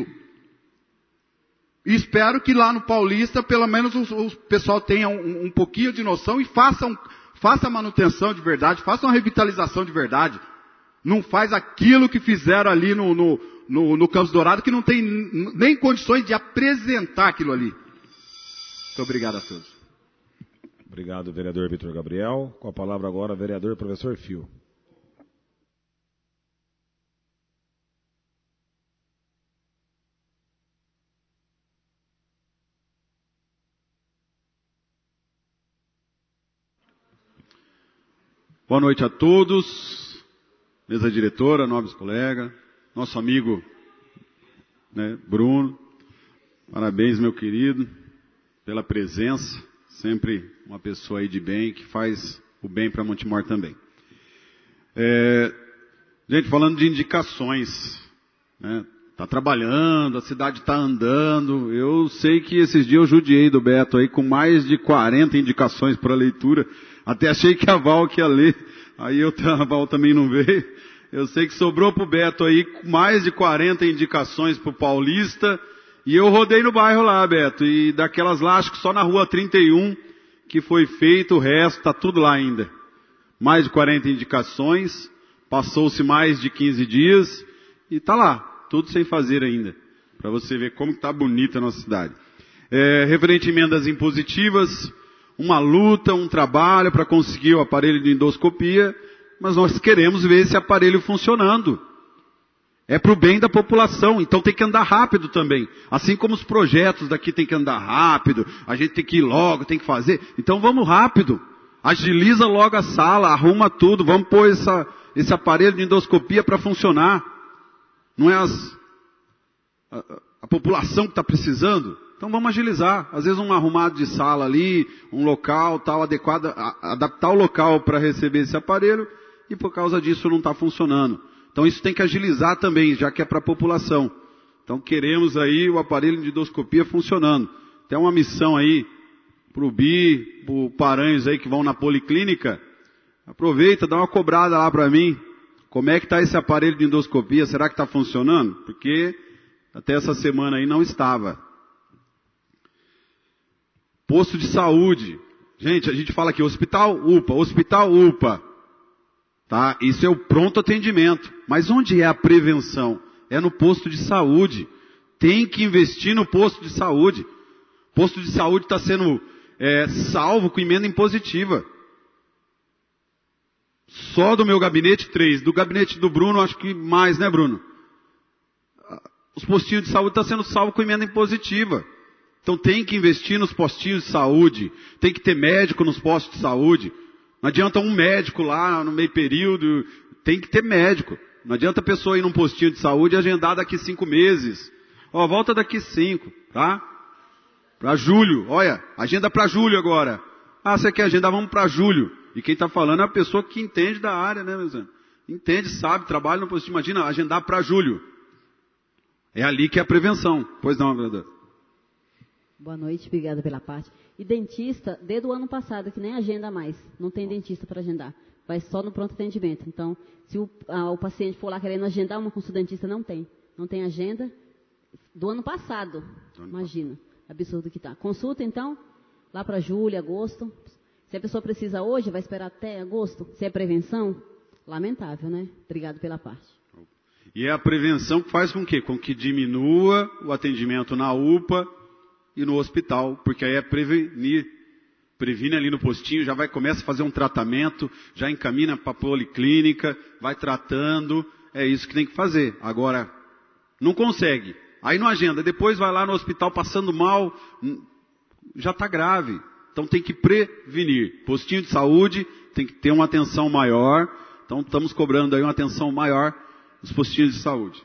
E espero que lá no Paulista, pelo menos o pessoal tenha um pouquinho de noção e faça manutenção de verdade, faça uma revitalização de verdade. Não faz aquilo que fizeram ali no Campos Dourado, que não tem nem condições de apresentar aquilo ali. Muito obrigado a todos. Obrigado, vereador Vitor Gabriel. Com a palavra agora, vereador professor Fio. Boa noite a todos, mesa diretora, nobres colegas, nosso amigo, né, Bruno. Parabéns, meu querido, pela presença. Sempre uma pessoa aí de bem, que faz o bem para Montemor também. Gente, falando de indicações, né, Está trabalhando, a cidade está andando. Eu sei que esses dias eu judiei do Beto aí com mais de 40 indicações para leitura. Até achei que a Val que ia ler. Aí a Val também não veio. Eu sei que sobrou pro Beto aí mais de 40 indicações pro Paulista. E eu rodei no bairro lá, Beto. E daquelas lá, acho que só na rua 31 que foi feito, o resto tá tudo lá ainda. Mais de 40 indicações. Passou-se mais de 15 dias. E tá lá. Tudo sem fazer ainda, para você ver como está bonita a nossa cidade. Referente a emendas impositivas, uma luta, um trabalho para conseguir o aparelho de endoscopia, mas nós queremos ver esse aparelho funcionando. É para o bem da população, então tem que andar rápido também. Assim como os projetos daqui tem que andar rápido, a gente tem que ir logo, tem que fazer. Então vamos rápido, agiliza logo a sala, arruma tudo, vamos pôr esse aparelho de endoscopia para funcionar. Não é a população que está precisando? Então vamos agilizar. Às vezes um arrumado de sala ali, um local tal adequado, adaptar o local para receber esse aparelho e por causa disso não está funcionando. Então isso tem que agilizar também, já que é para a população. Então queremos aí o aparelho de endoscopia funcionando. Tem uma missão aí para o Bi, para o Paranhos aí que vão na policlínica. Aproveita, dá uma cobrada lá para mim. Como é que está esse aparelho de endoscopia? Será que está funcionando? Porque até essa semana aí não estava. Posto de saúde. Gente, a gente fala aqui, hospital UPA. Tá? Isso é o pronto atendimento. Mas onde é a prevenção? É no posto de saúde. Tem que investir no posto de saúde. O posto de saúde está sendo salvo com emenda impositiva. Só do meu gabinete, 3. Do gabinete do Bruno, acho que mais, né, Bruno? Os postinhos de saúde estão sendo salvos com emenda impositiva. Então tem que investir nos postinhos de saúde. Tem que ter médico nos postos de saúde. Não adianta um médico lá no meio período. Tem que ter médico. Não adianta a pessoa ir num postinho de saúde e agendar daqui 5 meses. Volta daqui 5, tá? Para julho. Olha, agenda para julho agora. Você quer agendar? Vamos para julho. E quem está falando é a pessoa que entende da área, né, meus irmãos? Entende, sabe, trabalha no postinho. Imagina, agendar para julho. É ali que é a prevenção. Pois não, vereador. Boa noite, obrigada pela parte. E dentista, desde o ano passado, que nem agenda mais. Não tem dentista para agendar. Vai só no pronto atendimento. Então, se o paciente for lá querendo agendar uma consulta dentista, não tem. Não tem agenda do ano passado. Imagina, absurdo que está. Consulta, então, lá para julho, agosto. Se a pessoa precisa hoje, vai esperar até agosto. Se é prevenção, lamentável, né? Obrigado pela parte. E é a prevenção que faz com que diminua o atendimento na UPA e no hospital, porque aí é prevenir. Previne ali no postinho, já começa a fazer um tratamento, já encaminha para a policlínica, vai tratando, é isso que tem que fazer. Agora, não consegue, aí não agenda, depois vai lá no hospital passando mal, já está grave. Então tem que prevenir. Postinho de saúde tem que ter uma atenção maior. Então estamos cobrando aí uma atenção maior nos postinhos de saúde.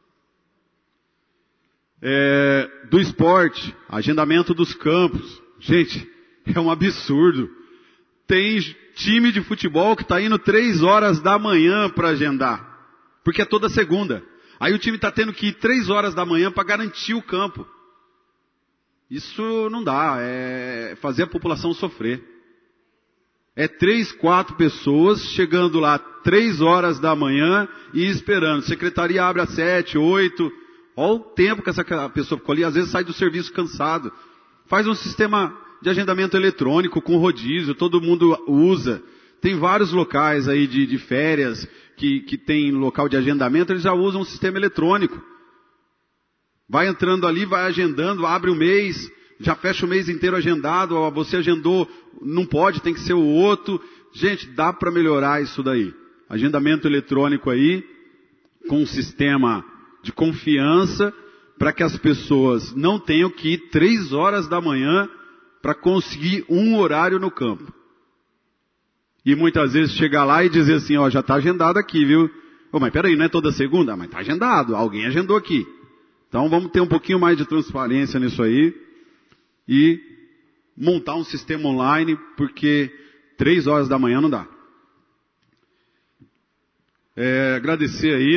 Do esporte, agendamento dos campos. Gente, é um absurdo. Tem time de futebol que está indo 3 horas da manhã para agendar. Porque é toda segunda. Aí o time está tendo que ir 3 horas da manhã para garantir o campo. Isso não dá, é fazer a população sofrer. É 3, 4 pessoas chegando lá 3 horas da manhã e esperando. Secretaria abre às 7, 8. Olha o tempo que essa pessoa ficou ali. Às vezes sai do serviço cansado. Faz um sistema de agendamento eletrônico com rodízio, todo mundo usa. Tem vários locais aí de férias que tem local de agendamento, eles já usam um sistema eletrônico. Vai entrando ali, vai agendando, abre o mês, já fecha o mês inteiro agendado, você agendou, não pode, tem que ser o outro. Gente, dá para melhorar isso daí. Agendamento eletrônico aí, com um sistema de confiança, para que as pessoas não tenham que ir 3 horas da manhã para conseguir um horário no campo. E muitas vezes chegar lá e dizer assim, já está agendado aqui, viu? Mas peraí, não é toda segunda? Mas está agendado, alguém agendou aqui. Então vamos ter um pouquinho mais de transparência nisso aí e montar um sistema online, porque 3 horas da manhã não dá. Agradecer aí, né,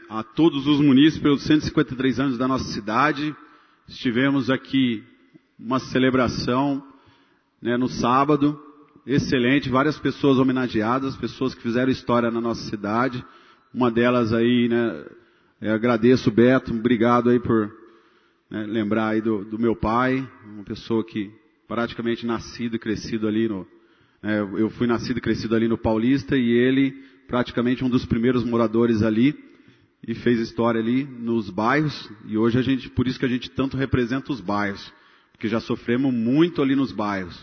a todos os munícipes pelos 153 anos da nossa cidade. Estivemos aqui uma celebração, né, no sábado, excelente, várias pessoas homenageadas, pessoas que fizeram história na nossa cidade. Uma delas aí, né, eu agradeço, Beto, obrigado aí por, né, lembrar aí do meu pai, uma pessoa que praticamente nascido e crescido ali eu fui nascido e crescido ali no Paulista, e ele praticamente um dos primeiros moradores ali, e fez história ali nos bairros, e hoje por isso que a gente tanto representa os bairros, porque já sofremos muito ali nos bairros.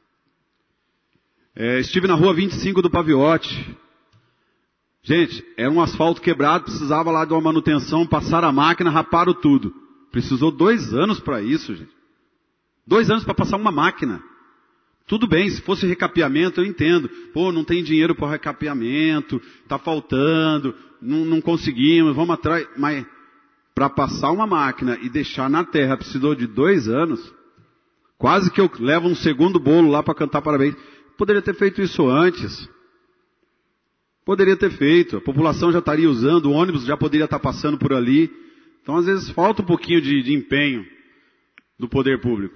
Estive na rua 25 do Paviote. Gente, era um asfalto quebrado, precisava lá de uma manutenção, passaram a máquina, raparam tudo. Precisou 2 anos para isso, gente. 2 anos para passar uma máquina. Tudo bem, se fosse recapeamento, eu entendo. Pô, não tem dinheiro para recapeamento, está faltando, não conseguimos, vamos atrás. Mas para passar uma máquina e deixar na terra precisou de 2 anos. Quase que eu levo um segundo bolo lá para cantar parabéns. Poderia ter feito isso antes. Poderia ter feito. A população já estaria usando, o ônibus já poderia estar passando por ali. Então, às vezes, falta um pouquinho de empenho do poder público.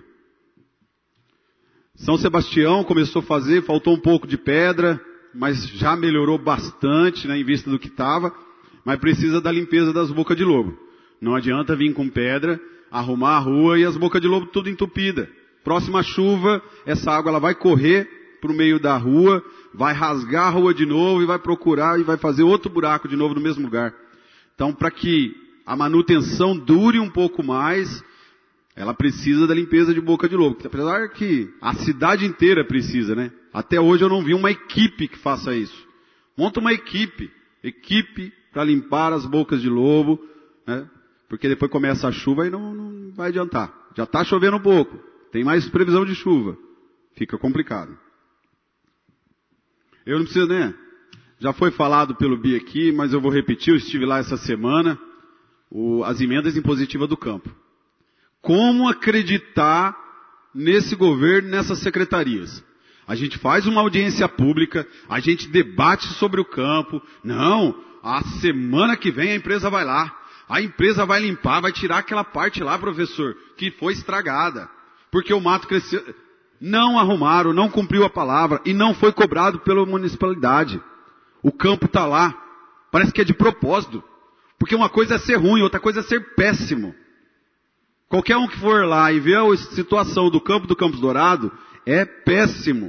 São Sebastião começou a fazer, faltou um pouco de pedra, mas já melhorou bastante, né, em vista do que estava, mas precisa da limpeza das bocas de lobo. Não adianta vir com pedra, arrumar a rua e as bocas de lobo tudo entupida. Próxima chuva, essa água ela vai correr para o meio da rua, vai rasgar a rua de novo e vai procurar e vai fazer outro buraco de novo no mesmo lugar. Então, para que a manutenção dure um pouco mais, ela precisa da limpeza de boca de lobo. Apesar que a cidade inteira precisa, né? Até hoje eu não vi uma equipe que faça isso. Monta uma equipe para limpar as bocas de lobo, né? Porque depois começa a chuva e não vai adiantar. Já está chovendo um pouco, tem mais previsão de chuva. Fica complicado. Eu não preciso, né? Já foi falado pelo Bi aqui, mas eu vou repetir, eu estive lá essa semana, as emendas impositivas do campo. Como acreditar nesse governo, nessas secretarias? A gente faz uma audiência pública, a gente debate sobre o campo. Não, a semana que vem a empresa vai lá. A empresa vai limpar, vai tirar aquela parte lá, professor, que foi estragada. Porque o mato cresceu. Não arrumaram, não cumpriu a palavra e não foi cobrado pela municipalidade. O campo está lá. Parece que é de propósito. Porque uma coisa é ser ruim, outra coisa é ser péssimo. Qualquer um que for lá e ver a situação do campo do Campos Dourado, é péssimo.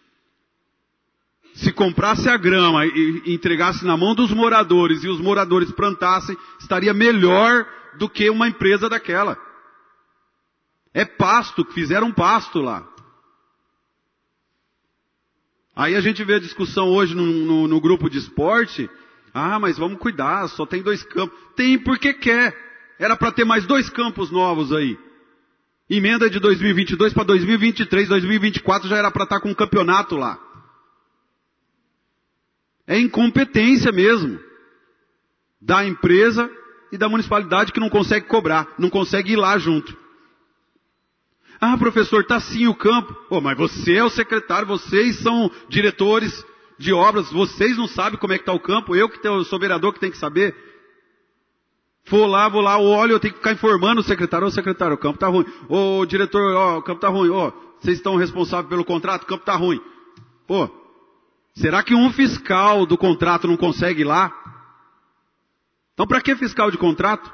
Se comprasse a grama e entregasse na mão dos moradores e os moradores plantassem, estaria melhor do que uma empresa daquela. É pasto, fizeram pasto lá. Aí a gente vê a discussão hoje no grupo de esporte. Ah, mas vamos cuidar, só tem 2 campos. Tem porque quer. Era para ter mais 2 campos novos aí. Emenda de 2022 para 2023, 2024 já era para estar com um campeonato lá. É incompetência mesmo. Da empresa e da municipalidade que não consegue cobrar, não consegue ir lá junto. Ah, professor, está sim o campo. Oh, mas você é o secretário, vocês são diretores de obras, vocês não sabem como é que está o campo, eu que sou vereador que tenho que saber. Vou lá, olho, eu tenho que ficar informando o secretário. Ô secretário, o campo está ruim. Ô diretor, o campo está ruim. Vocês estão responsáveis pelo contrato, o campo está ruim. Pô, será que um fiscal do contrato não consegue ir lá? Então para que fiscal de contrato?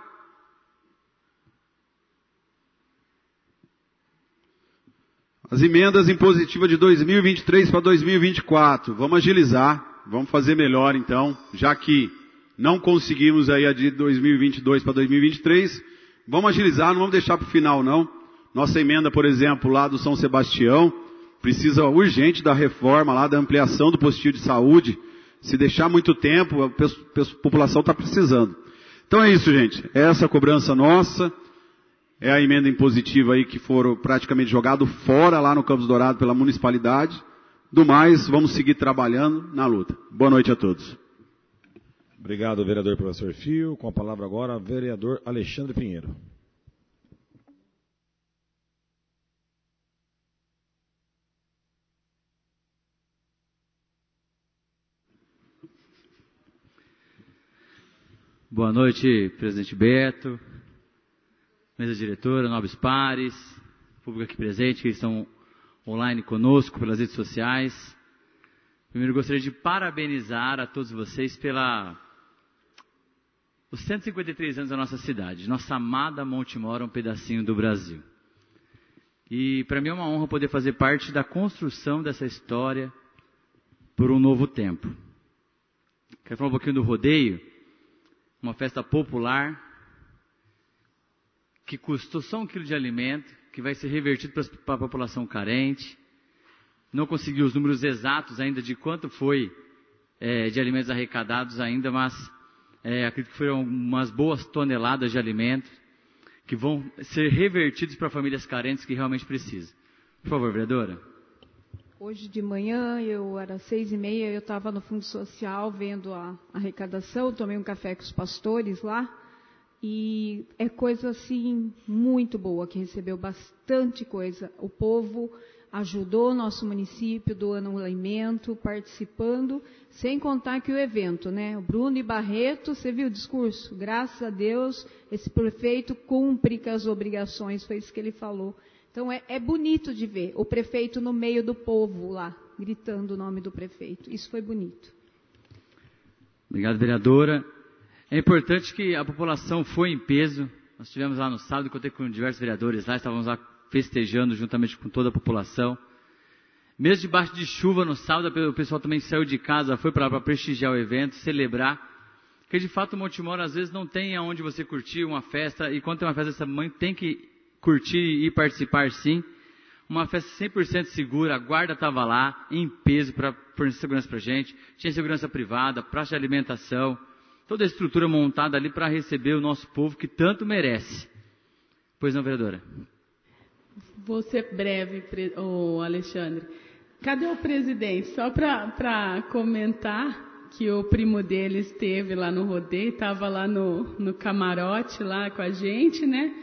As emendas impositivas de 2023 para 2024. Vamos agilizar, vamos fazer melhor então, já que não conseguimos aí a de 2022 para 2023, vamos agilizar, não vamos deixar para o final não. Nossa emenda, por exemplo, lá do São Sebastião, precisa urgente da reforma lá, da ampliação do postinho de saúde. Se deixar muito tempo, a população está precisando. Então é isso, gente. É essa a cobrança nossa. É a emenda impositiva aí que foram praticamente jogados fora lá no Campos Dourado pela municipalidade. Do mais, vamos seguir trabalhando na luta. Boa noite a todos. Obrigado, vereador professor Fio. Com a palavra agora, vereador Alexandre Pinheiro. Boa noite, presidente Beto, mesa diretora, nobres pares, público aqui presente, que estão online conosco pelas redes sociais. Primeiro, gostaria de parabenizar a todos vocês os 153 anos da nossa cidade, nossa amada Montemor, um pedacinho do Brasil. E para mim é uma honra poder fazer parte da construção dessa história por um novo tempo. Quero falar um pouquinho do rodeio, uma festa popular que custou só 1 quilo de alimento, que vai ser revertido para a população carente. Não consegui os números exatos ainda de quanto foi de alimentos arrecadados ainda, mas acredito que foram umas boas toneladas de alimentos que vão ser revertidos para famílias carentes que realmente precisam. Por favor, vereadora. Hoje de manhã, era 6h30, eu estava no Fundo Social vendo a arrecadação, tomei um café com os pastores lá, e é coisa assim muito boa, que recebeu bastante coisa. O povo ajudou o nosso município, doando um alimento, participando, sem contar que o evento, né? O Bruno e Barreto, você viu o discurso? Graças a Deus, esse prefeito cumpre com as obrigações, foi isso que ele falou. Então é bonito de ver o prefeito no meio do povo lá, gritando o nome do prefeito. Isso foi bonito. Obrigado, vereadora. É importante que a população foi em peso. Nós estivemos lá no sábado, contei com diversos vereadores lá, estávamos lá festejando juntamente com toda a população. Mesmo debaixo de chuva no sábado, o pessoal também saiu de casa, foi para prestigiar o evento, celebrar. Porque de fato o Montemor às vezes não tem aonde você curtir uma festa, e quando tem uma festa dessa mãe tem que curtir e participar sim. Uma festa 100% segura, a guarda estava lá, em peso para fornecer segurança para a gente, tinha segurança privada, praça de alimentação, toda a estrutura montada ali para receber o nosso povo que tanto merece. Pois não, vereadora? Vou ser breve, Alexandre. Cadê o presidente? Só para comentar que o primo dele esteve lá no rodeio, estava lá no camarote lá com a gente, né?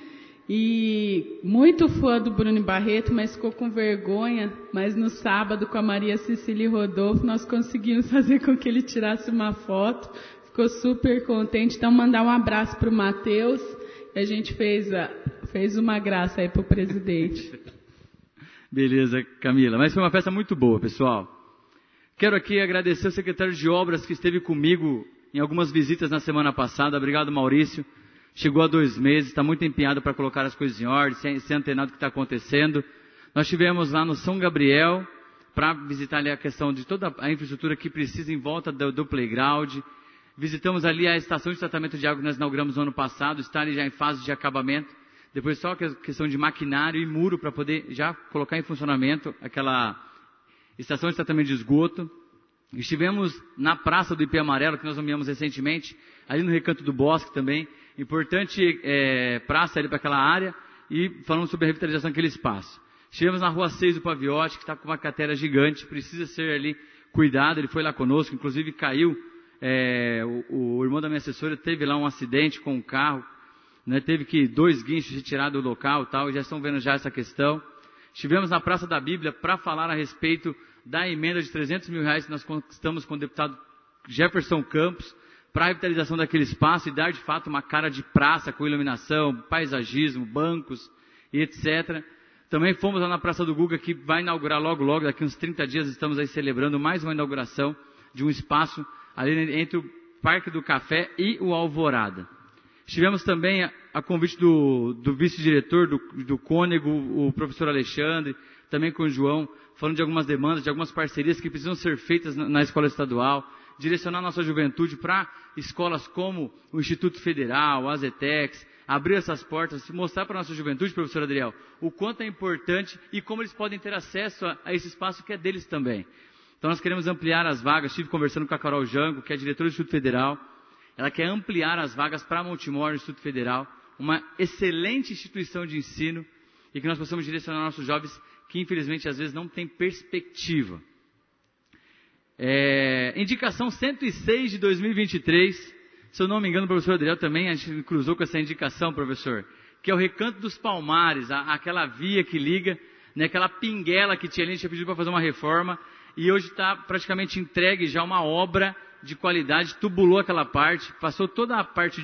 E muito fã do Bruno Barreto, mas ficou com vergonha. Mas no sábado, com a Maria Cecília e Rodolfo, nós conseguimos fazer com que ele tirasse uma foto. Ficou super contente. Então, mandar um abraço para o Matheus. A gente fez uma graça aí para o presidente. Beleza, Camila. Mas foi uma festa muito boa, pessoal. Quero aqui agradecer ao secretário de Obras que esteve comigo em algumas visitas na semana passada. Obrigado, Maurício. Chegou há 2 meses, está muito empenhado para colocar as coisas em ordem, ser antenado do que está acontecendo. Nós estivemos lá no São Gabriel para visitar ali a questão de toda a infraestrutura que precisa em volta do playground. Visitamos ali a estação de tratamento de água que nós inauguramos no ano passado, está ali já em fase de acabamento. Depois só a questão de maquinário e muro para poder já colocar em funcionamento aquela estação de tratamento de esgoto. Estivemos na Praça do Ipê Amarelo, que nós nomeamos recentemente, ali no Recanto do Bosque também. Importante praça ali para aquela área, e falamos sobre a revitalização daquele espaço. Estivemos na Rua 6 do Paviote, que está com uma cratera gigante, precisa ser ali cuidado. Ele foi lá conosco, inclusive caiu. O irmão da minha assessora teve lá um acidente com um carro, né, teve que 2 guinchos retirar do local e tal, e já estão vendo já essa questão. Estivemos na Praça da Bíblia para falar a respeito da emenda de R$300 mil que nós conquistamos com o deputado Jefferson Campos, para a revitalização daquele espaço e dar de fato uma cara de praça com iluminação, paisagismo, bancos e etc. Também fomos lá na Praça do Guga, que vai inaugurar logo, daqui uns 30 dias estamos aí celebrando mais uma inauguração de um espaço ali entre o Parque do Café e o Alvorada. Estivemos também a convite do vice-diretor do Cônego, o professor Alexandre, também com o João, falando de algumas demandas, de algumas parcerias que precisam ser feitas na escola estadual, direcionar nossa juventude para escolas como o Instituto Federal, a Azetex, abrir essas portas, mostrar para a nossa juventude, professor Adriel, o quanto é importante e como eles podem ter acesso a esse espaço que é deles também. Então nós queremos ampliar as vagas. Estive conversando com a Carol Jango, que é diretora do Instituto Federal. Ela quer ampliar as vagas para Montemor no Instituto Federal, uma excelente instituição de ensino, e que nós possamos direcionar nossos jovens que infelizmente às vezes não têm perspectiva. Indicação 106 de 2023, se eu não me engano, o professor Adriel também, a gente cruzou com essa indicação, professor, que é o Recanto dos Palmares, aquela via que liga, né, aquela pinguela que tinha ali, a gente tinha pedido para fazer uma reforma, e hoje está praticamente entregue já uma obra de qualidade, tubulou aquela parte, passou toda a parte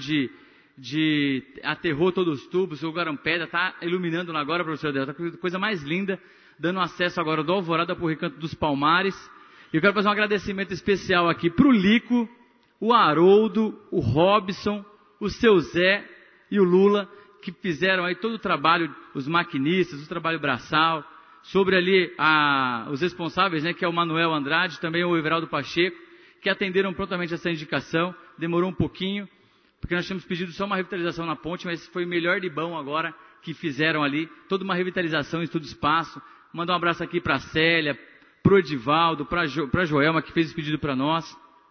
aterrou todos os tubos, jogaram pedra, está iluminando lá agora, professor Adel, tá coisa mais linda, dando acesso agora do Alvorada para o Recanto dos Palmares. E eu quero fazer um agradecimento especial aqui para o Lico, o Haroldo, o Robson, o seu Zé e o Lula, que fizeram aí todo o trabalho, os maquinistas, o trabalho braçal, sobre ali os responsáveis, né, que é o Manuel Andrade, também o Everaldo Pacheco, que atenderam prontamente essa indicação, demorou um pouquinho, porque nós tínhamos pedido só uma revitalização na ponte, mas foi o melhor de bom agora que fizeram ali, toda uma revitalização em todo o espaço. Mandar um abraço aqui para a Célia, para o Edivaldo, para a Joelma, que fez esse pedido para nós.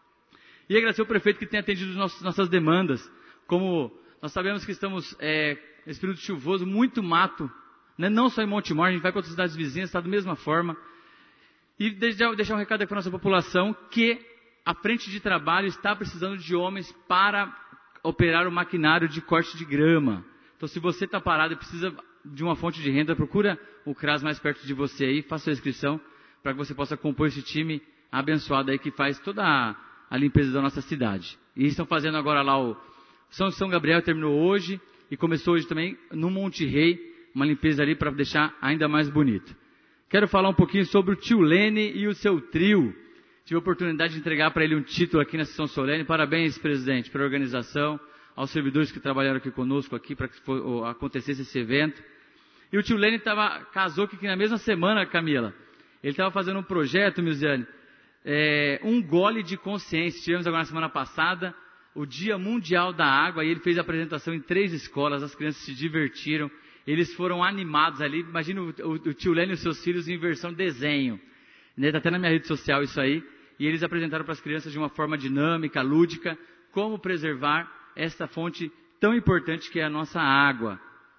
E agradecer ao prefeito que tem atendido nossas demandas. Como nós sabemos que estamos nesse período chuvoso, muito mato, né? Não só em Montemor, a gente vai para outras cidades vizinhas, está da mesma forma. E deixar um recado aqui para a nossa população, que a frente de trabalho está precisando de homens para operar o maquinário de corte de grama. Então, se você está parado e precisa de uma fonte de renda, procura o CRAS mais perto de você aí, faça a inscrição, para que você possa compor esse time abençoado aí que faz toda a limpeza da nossa cidade. E estão fazendo agora lá o São Gabriel, terminou hoje, e começou hoje também no Monte Rei, uma limpeza ali para deixar ainda mais bonito. Quero falar um pouquinho sobre o tio Lene e o seu trio. Tive a oportunidade de entregar para ele um título aqui na sessão solene. Parabéns, presidente, pela organização, aos servidores que trabalharam aqui conosco aqui para que acontecesse esse evento. E o tio Lene casou aqui na mesma semana, Camila. Ele estava fazendo um projeto, Milziane, um gole de consciência. Tivemos agora na semana passada o Dia Mundial da Água, e ele fez a apresentação em 3 escolas, as crianças se divertiram, eles foram animados ali. Imagina o tio Lene e os seus filhos em versão desenho. Está até na minha rede social isso aí. E eles apresentaram para as crianças de uma forma dinâmica, lúdica, como preservar esta fonte tão importante que é a nossa água.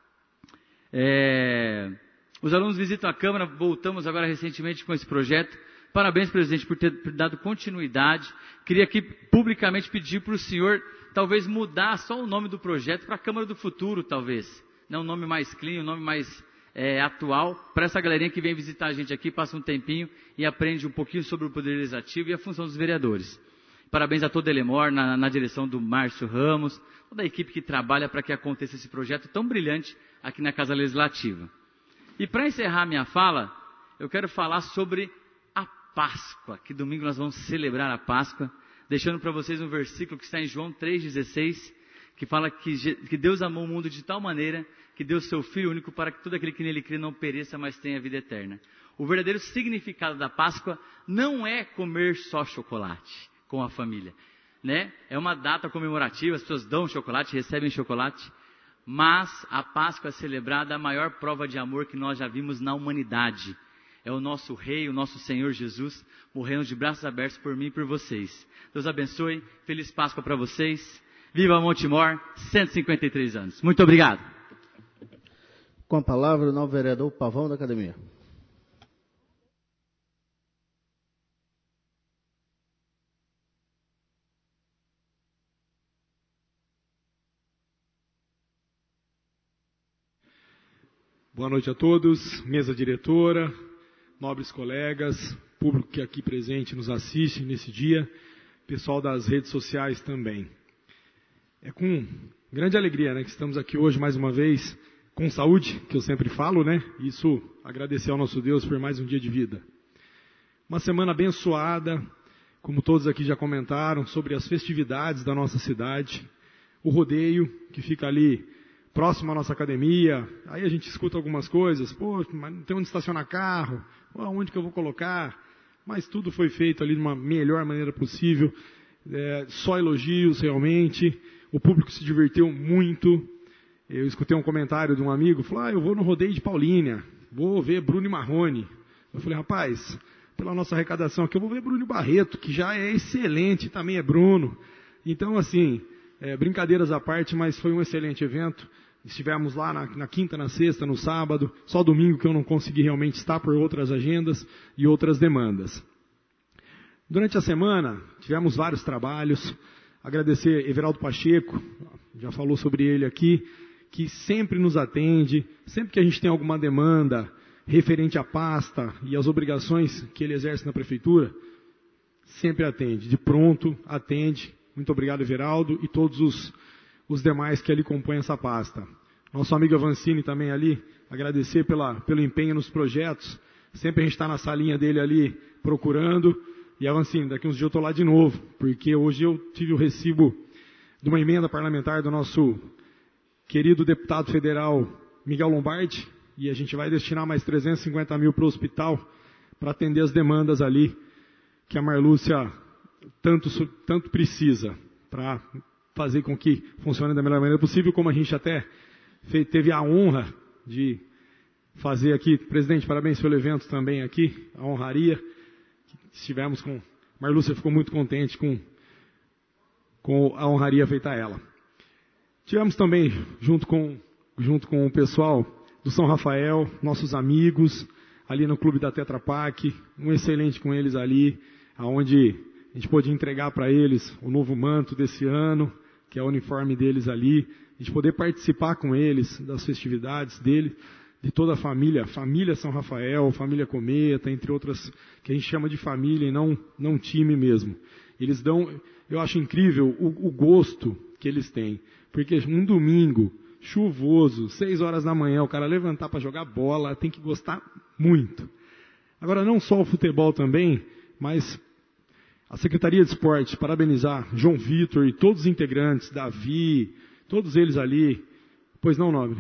Os alunos visitam a Câmara, voltamos agora recentemente com esse projeto. Parabéns, presidente, por ter dado continuidade. Queria aqui publicamente pedir para o senhor, talvez mudar só o nome do projeto para a Câmara do Futuro, talvez. Não um nome mais clean, um nome mais atual, para essa galerinha que vem visitar a gente aqui, passa um tempinho e aprende um pouquinho sobre o Poder Legislativo e a função dos vereadores. Parabéns a toda a Elemor, na direção do Márcio Ramos, toda a equipe que trabalha para que aconteça esse projeto tão brilhante aqui na Casa Legislativa. E para encerrar minha fala, eu quero falar sobre a Páscoa, que domingo nós vamos celebrar a Páscoa, deixando para vocês um versículo que está em João 3,16, que fala que Deus amou o mundo de tal maneira que deu seu Filho único para que todo aquele que nele crê não pereça, mas tenha vida eterna. O verdadeiro significado da Páscoa não é comer só chocolate com a família, né? É uma data comemorativa, as pessoas dão chocolate, recebem chocolate, mas a Páscoa é celebrada a maior prova de amor que nós já vimos na humanidade. É o nosso Rei, o nosso Senhor Jesus, morrendo de braços abertos por mim e por vocês. Deus abençoe, feliz Páscoa para vocês. Viva Montemor, 153 anos. Muito obrigado. Com a palavra, o novo vereador Pavão da Academia. Boa noite a todos, mesa diretora, nobres colegas, público que aqui presente nos assiste nesse dia, pessoal das redes sociais também. É com grande alegria, né, que estamos aqui hoje mais uma vez, com saúde, que eu sempre falo, né? Isso, agradecer ao nosso Deus por mais um dia de vida. Uma semana abençoada, como todos aqui já comentaram, sobre as festividades da nossa cidade, o rodeio, que fica ali próximo à nossa academia, aí a gente escuta algumas coisas, pô, mas não tem onde estacionar carro, onde que eu vou colocar? Mas tudo foi feito ali de uma melhor maneira possível, só elogios realmente, o público se divertiu muito. Eu escutei um comentário de um amigo, falou, eu vou no rodeio de Paulínia, vou ver Bruno e Marrone. Eu falei, rapaz, pela nossa arrecadação aqui, eu vou ver Bruno Barreto, que já é excelente, também é Bruno. Então, assim, brincadeiras à parte, mas foi um excelente evento. Estivemos lá na quinta, na sexta, no sábado, só domingo que eu não consegui realmente estar por outras agendas e outras demandas. Durante a semana, tivemos vários trabalhos. Agradecer Everaldo Pacheco, já falou sobre ele aqui, que sempre nos atende, sempre que a gente tem alguma demanda referente à pasta e às obrigações que ele exerce na prefeitura, sempre atende, de pronto atende. Muito obrigado, Everaldo, e todos os demais que ali compõem essa pasta. Nosso amigo Avancini também ali, agradecer pelo empenho nos projetos. Sempre a gente está na salinha dele ali procurando. E Avancini, daqui uns dias eu estou lá de novo, porque hoje eu tive o recibo de uma emenda parlamentar do nosso querido deputado federal Miguel Lombardi, e a gente vai destinar mais 350 mil para o hospital, para atender as demandas ali que a Marlúcia tanto precisa, para fazer com que funcione da melhor maneira possível, como a gente até teve a honra de fazer aqui. Presidente, parabéns pelo evento também aqui, a honraria. Estivemos com... Marlúcia ficou muito contente com a honraria feita a ela. Tivemos também, junto com o pessoal do São Rafael, nossos amigos, ali no Clube da Tetra Pak, um excelente com eles ali, onde a gente pôde entregar para eles o novo manto desse ano, que é o uniforme deles ali, a gente poder participar com eles das festividades dele, de toda a família São Rafael, família Cometa, entre outras, que a gente chama de família e não time mesmo. Eles dão, eu acho incrível o gosto que eles têm, porque um domingo chuvoso, 6 horas da manhã, o cara levantar para jogar bola, tem que gostar muito. Agora, não só o futebol também, mas a Secretaria de Esporte, parabenizar João Vitor e todos os integrantes, Davi, todos eles ali. Pois não, Nobre?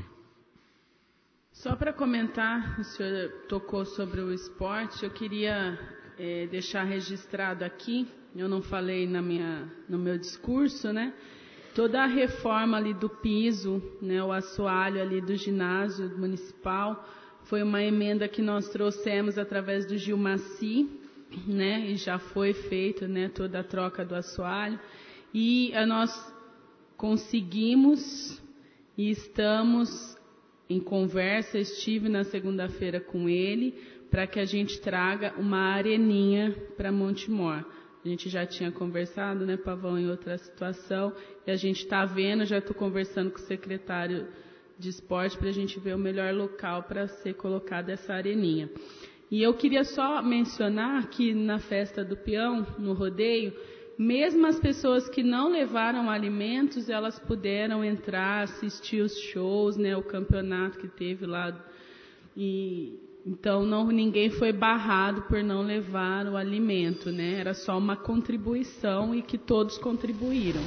Só para comentar, o senhor tocou sobre o esporte, eu queria deixar registrado aqui, eu não falei no meu discurso, né? Toda a reforma ali do piso, né, o assoalho ali do ginásio municipal, foi uma emenda que nós trouxemos através do Gilmaci, né, e já foi feita, né, toda a troca do assoalho. E nós conseguimos e estamos em conversa, estive na segunda-feira com ele, para que a gente traga uma areninha para Montemor. A gente já tinha conversado, né, Pavão, em outra situação, e a gente está vendo, já estou conversando com o secretário de esporte para a gente ver o melhor local para ser colocada essa areninha. E eu queria só mencionar que na festa do peão, no rodeio, mesmo as pessoas que não levaram alimentos, elas puderam entrar, assistir os shows, né, o campeonato que teve lá. E então ninguém foi barrado por não levar o alimento, né? Era só uma contribuição e que todos contribuíram.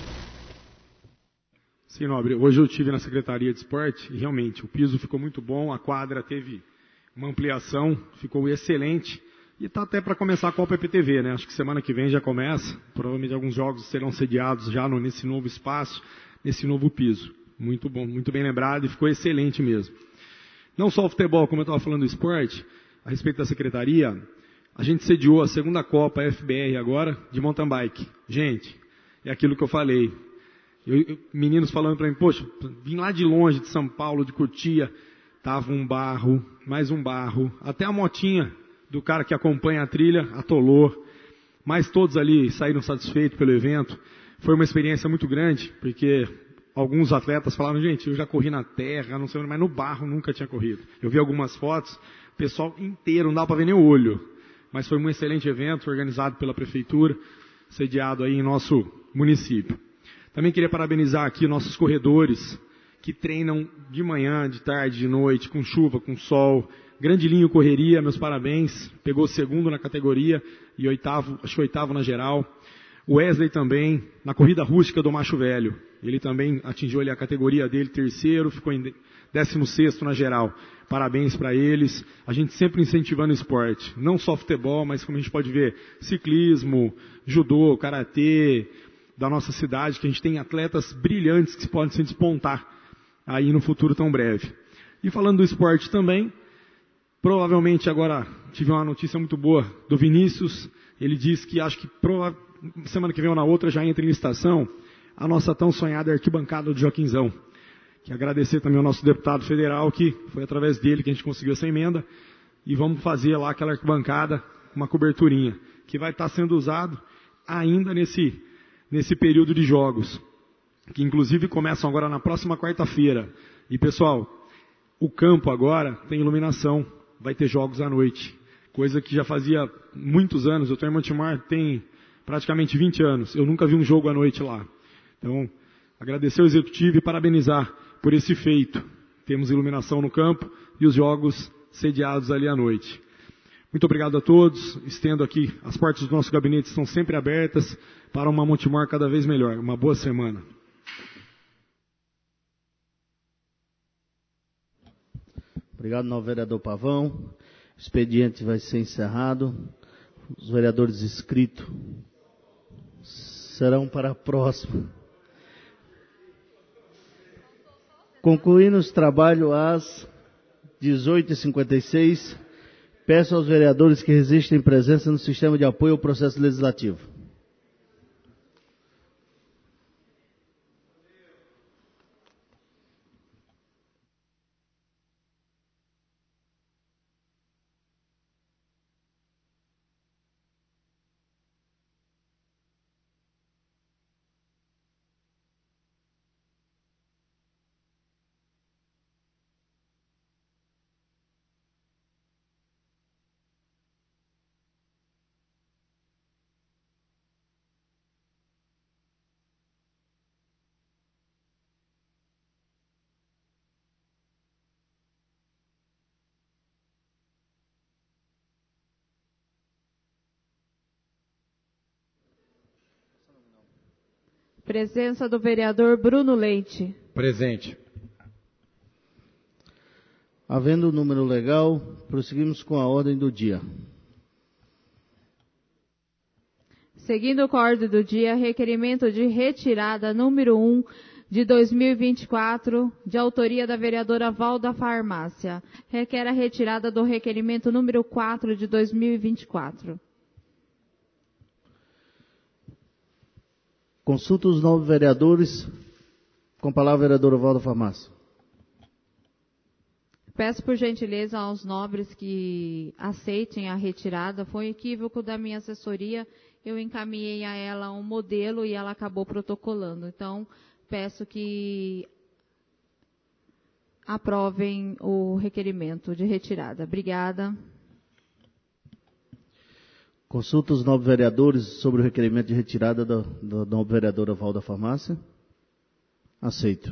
Sim, Nobre. Hoje eu estive na Secretaria de Esporte e realmente o piso ficou muito bom, a quadra teve uma ampliação, ficou excelente. E está até para começar a Copa EPTV, né? Acho que semana que vem já começa. Provavelmente alguns jogos serão sediados já nesse novo espaço, nesse novo piso. Muito bom, muito bem lembrado e ficou excelente mesmo. Não só o futebol, como eu estava falando do esporte, a respeito da secretaria, a gente sediou a segunda Copa FBR agora de mountain bike. Gente, é aquilo que eu falei. Meninos falando para mim, poxa, vim lá de longe, de São Paulo, de Cotia, tava um barro, mais um barro, até a motinha do cara que acompanha a trilha atolou, mas todos ali saíram satisfeitos pelo evento. Foi uma experiência muito grande, porque alguns atletas falaram, gente, eu já corri na terra, não sei onde, mas no barro nunca tinha corrido. Eu vi algumas fotos, o pessoal inteiro, não dá para ver nem o olho. Mas foi um excelente evento, organizado pela prefeitura, sediado aí em nosso município. Também queria parabenizar aqui nossos corredores, que treinam de manhã, de tarde, de noite, com chuva, com sol. Grandilinho Correria, meus parabéns, pegou segundo na categoria e oitavo na geral. O Wesley também, na corrida rústica do Macho Velho. Ele também atingiu ali a categoria dele, terceiro, ficou em 16º na geral. Parabéns para eles. A gente sempre incentivando o esporte. Não só futebol, mas como a gente pode ver, ciclismo, judô, karatê, da nossa cidade, que a gente tem atletas brilhantes que podem se despontar aí no futuro tão breve. E falando do esporte também, provavelmente agora tive uma notícia muito boa do Vinícius. Ele disse que acho que semana que vem ou na outra já entra em licitação a nossa tão sonhada arquibancada do Joaquinzão. Que agradecer também ao nosso deputado federal, que foi através dele que a gente conseguiu essa emenda. E vamos fazer lá aquela arquibancada, uma coberturinha, que vai estar sendo usado ainda nesse período de jogos, que inclusive começam agora na próxima quarta-feira. E pessoal, o campo agora tem iluminação, vai ter jogos à noite, coisa que já fazia muitos anos. O Montemor tem praticamente 20 anos. Eu nunca vi um jogo à noite lá. Então, agradecer ao Executivo e parabenizar por esse feito. Temos iluminação no campo e os jogos sediados ali à noite. Muito obrigado a todos. Estendo aqui, as portas do nosso gabinete estão sempre abertas para uma Montemor cada vez melhor. Uma boa semana. Obrigado, novo vereador Pavão. O expediente vai ser encerrado. Os vereadores inscritos serão para a próxima. Concluindo os trabalhos às 18h56, peço aos vereadores que resistem presença no sistema de apoio ao processo legislativo. Presença do vereador Bruno Leite. Presente. Havendo o número legal, prosseguimos com a ordem do dia. Seguindo com a ordem do dia, requerimento de retirada número 1 de 2024, de autoria da vereadora Valda Farmácia. Requer a retirada do requerimento número 4 de 2024. Consulta os novos vereadores. Com a palavra, a vereadora Valda Farmácia. Peço por gentileza aos nobres que aceitem a retirada. Foi um equívoco da minha assessoria. Eu encaminhei a ela um modelo e ela acabou protocolando. Então, peço que aprovem o requerimento de retirada. Obrigada. Consulta os novos vereadores sobre o requerimento de retirada da nova vereadora Valda Farmácia. Aceito.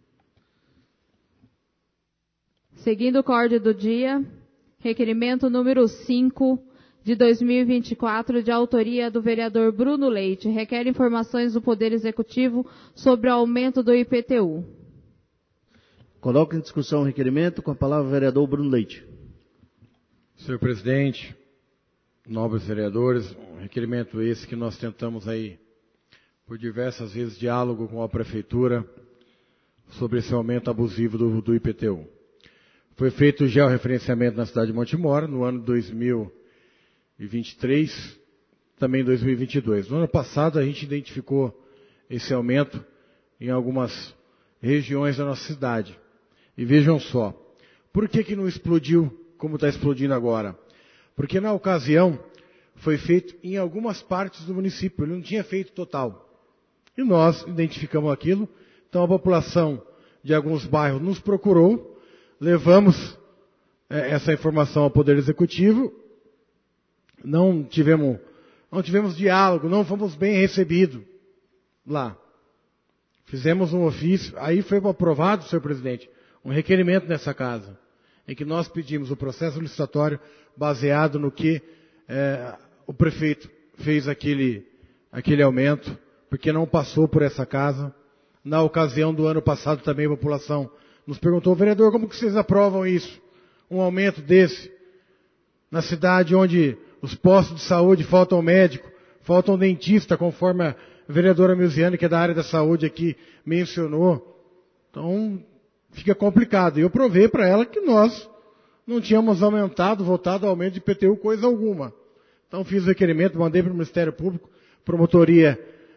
Seguindo com a ordem do dia, requerimento número 5 de 2024, de autoria do vereador Bruno Leite. Requer informações do Poder Executivo sobre o aumento do IPTU. Coloco em discussão o requerimento. Com a palavra, o vereador Bruno Leite. Senhor presidente, nobres vereadores, um requerimento esse que nós tentamos aí, por diversas vezes, diálogo com a Prefeitura sobre esse aumento abusivo do IPTU. Foi feito já o referenciamento na cidade de Montemor, no ano 2023, também 2022. No ano passado, a gente identificou esse aumento em algumas regiões da nossa cidade. E vejam só, por que não explodiu como está explodindo agora? Porque na ocasião foi feito em algumas partes do município, ele não tinha feito total. E nós identificamos aquilo, então a população de alguns bairros nos procurou, levamos essa informação ao Poder Executivo, não tivemos diálogo, não fomos bem recebidos lá. Fizemos um ofício, aí foi aprovado, senhor presidente, um requerimento nessa casa, em que nós pedimos o processo licitatório baseado no que o prefeito fez aquele aumento, porque não passou por essa casa. Na ocasião do ano passado também a população nos perguntou, vereador, como que vocês aprovam isso? Um aumento desse, na cidade onde os postos de saúde faltam médico, faltam dentista, conforme a vereadora Milziane, que é da área da saúde aqui, mencionou. Então, fica complicado. E eu provei para ela que nós não tínhamos votado o aumento de IPTU coisa alguma. Então, fiz o requerimento, mandei para o Ministério Público, promotoria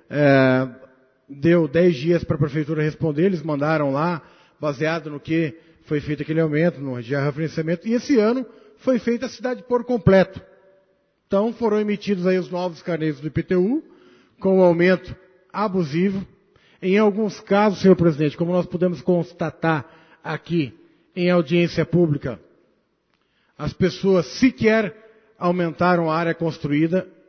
deu 10 dias para a Prefeitura responder, eles mandaram lá, baseado no que foi feito aquele aumento, no referenciamento, e esse ano foi feita a cidade por completo. Então, foram emitidos aí os novos carnês do IPTU, com o aumento abusivo. Em alguns casos, senhor presidente, como nós pudemos constatar aqui em audiência pública, as pessoas sequer aumentaram a área construída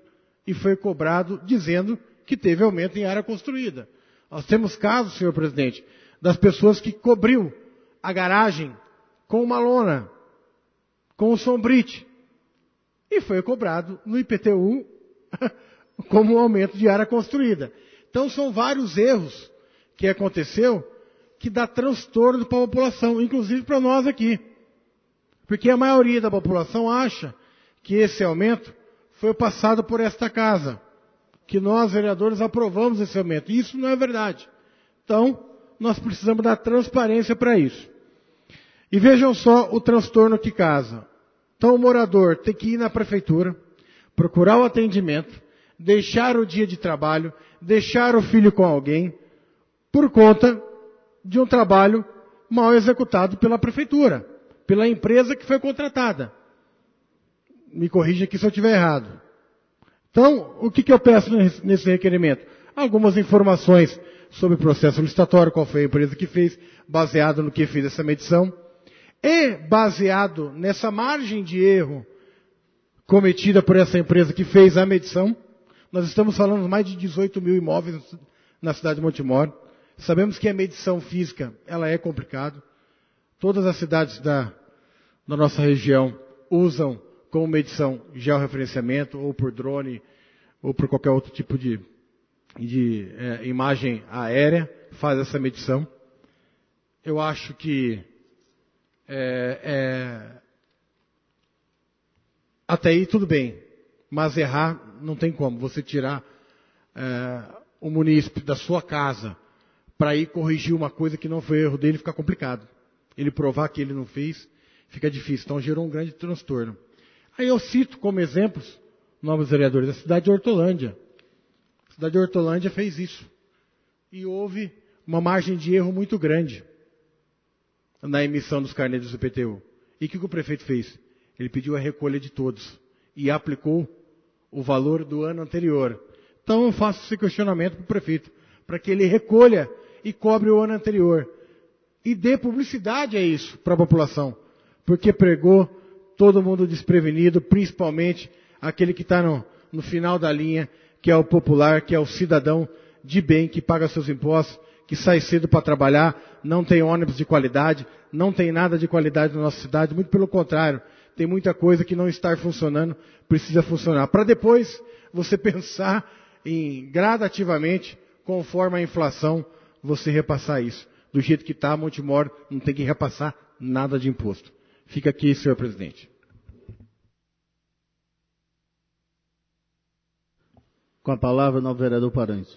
e foi cobrado dizendo que teve aumento em área construída. Nós temos casos, senhor presidente, das pessoas que cobriu a garagem com uma lona, com um sombrite, e foi cobrado no IPTU como um aumento de área construída. Então são vários erros que aconteceu que dá transtorno para a população, inclusive para nós aqui. Porque a maioria da população acha que esse aumento foi passado por esta casa, que nós, vereadores, aprovamos esse aumento. E isso não é verdade. Então, nós precisamos dar transparência para isso. E vejam só o transtorno que causa. Então, o morador tem que ir na prefeitura, procurar o atendimento, deixar o dia de trabalho, deixar o filho com alguém, por conta de um trabalho mal executado pela prefeitura, pela empresa que foi contratada. Me corrija aqui se eu estiver errado. Então, o que eu peço nesse requerimento? Algumas informações sobre o processo licitatório, qual foi a empresa que fez, baseado no que fez essa medição, e baseado nessa margem de erro cometida por essa empresa que fez a medição. Nós estamos falando de mais de 18 mil imóveis na cidade de Montemor. Sabemos que a medição física, ela é complicada. Todas as cidades da nossa região usam como medição georreferenciamento, ou por drone, ou por qualquer outro tipo de imagem aérea, faz essa medição. Eu acho que até aí tudo bem, mas errar não tem como. Você tirar o munícipe da sua casa para ir corrigir uma coisa que não foi erro dele, fica complicado. Ele provar que ele não fez, fica difícil. Então gerou um grande transtorno. Aí eu cito como exemplos, nobres vereadores, a cidade de Hortolândia. A cidade de Hortolândia fez isso. E houve uma margem de erro muito grande na emissão dos carnês do IPTU. E o que o prefeito fez? Ele pediu a recolha de todos e aplicou o valor do ano anterior. Então eu faço esse questionamento para o prefeito, para que ele recolha e cobre o ano anterior. E dê publicidade a isso para a população, porque pregou todo mundo desprevenido, principalmente aquele que está no final da linha, que é o popular, que é o cidadão de bem, que paga seus impostos, que sai cedo para trabalhar, não tem ônibus de qualidade, não tem nada de qualidade na nossa cidade, muito pelo contrário, tem muita coisa que não está funcionando, precisa funcionar. Para depois você pensar em gradativamente, conforme a inflação, você repassar isso. Do jeito que está, Montemor não tem que repassar nada de imposto. Fica aqui, senhor presidente. Com a palavra, o novo vereador Paranhos.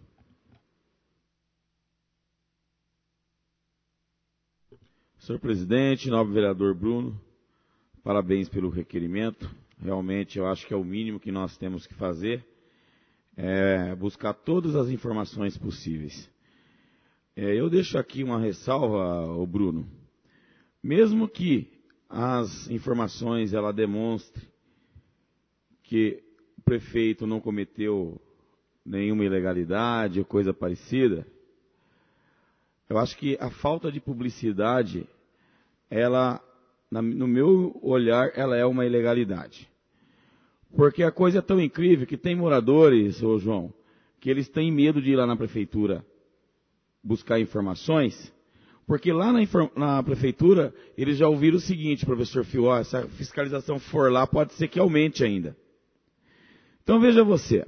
Senhor presidente, nobre vereador Bruno, parabéns pelo requerimento. Realmente, eu acho que é o mínimo que nós temos que fazer, é buscar todas as informações possíveis. Eu deixo aqui uma ressalva, Bruno. Mesmo que as informações ela demonstre que o prefeito não cometeu nenhuma ilegalidade ou coisa parecida, eu acho que a falta de publicidade, ela, no meu olhar, ela é uma ilegalidade. Porque a coisa é tão incrível que tem moradores, ô João, que eles têm medo de ir lá na prefeitura buscar informações, porque lá na prefeitura eles já ouviram o seguinte, professor Fio, se a fiscalização for lá, pode ser que aumente ainda. Então veja você,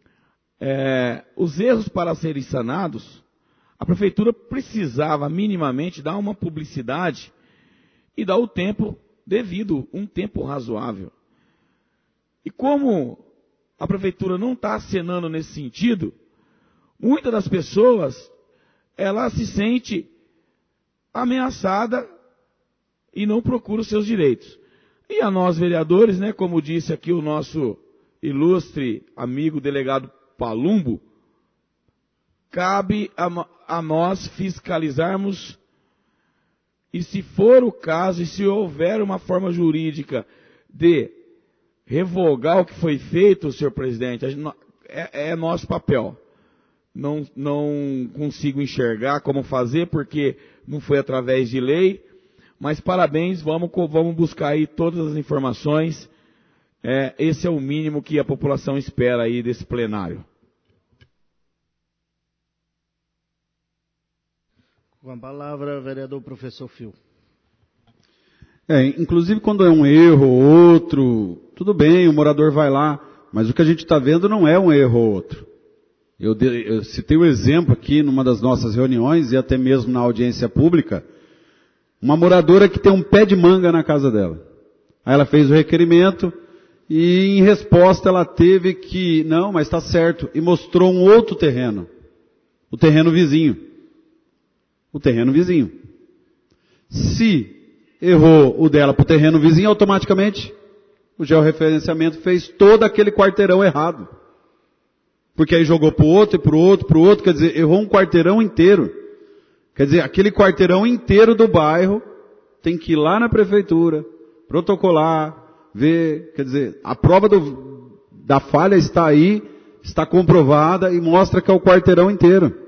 os erros para serem sanados, a prefeitura precisava minimamente dar uma publicidade e dar o tempo devido, um tempo razoável. E como a prefeitura não está acenando nesse sentido, muitas das pessoas ela se sente ameaçada e não procura os seus direitos. E a nós, vereadores, né, como disse aqui o nosso ilustre amigo delegado Palumbo, cabe a nós fiscalizarmos, e se for o caso, e se houver uma forma jurídica de revogar o que foi feito, senhor presidente, é nosso papel. Não consigo enxergar como fazer, porque não foi através de lei, mas parabéns, vamos buscar aí todas as informações esse é o mínimo que a população espera aí desse plenário. Com a palavra, vereador professor Fio. Inclusive quando é um erro ou outro, tudo bem, o morador vai lá, mas o que a gente está vendo não é um erro ou outro. Eu citei o exemplo aqui numa das nossas reuniões e até mesmo na audiência pública, uma moradora que tem um pé de manga na casa dela. Aí ela fez o requerimento e em resposta ela teve que, não, mas está certo, e mostrou um outro terreno, o terreno vizinho. Se errou o dela para o terreno vizinho, automaticamente o georreferenciamento fez todo aquele quarteirão errado. Porque aí jogou para o outro, e para o outro, quer dizer, errou um quarteirão inteiro. Quer dizer, aquele quarteirão inteiro do bairro tem que ir lá na prefeitura, protocolar, ver, quer dizer, a prova da falha está aí, está comprovada e mostra que é o quarteirão inteiro.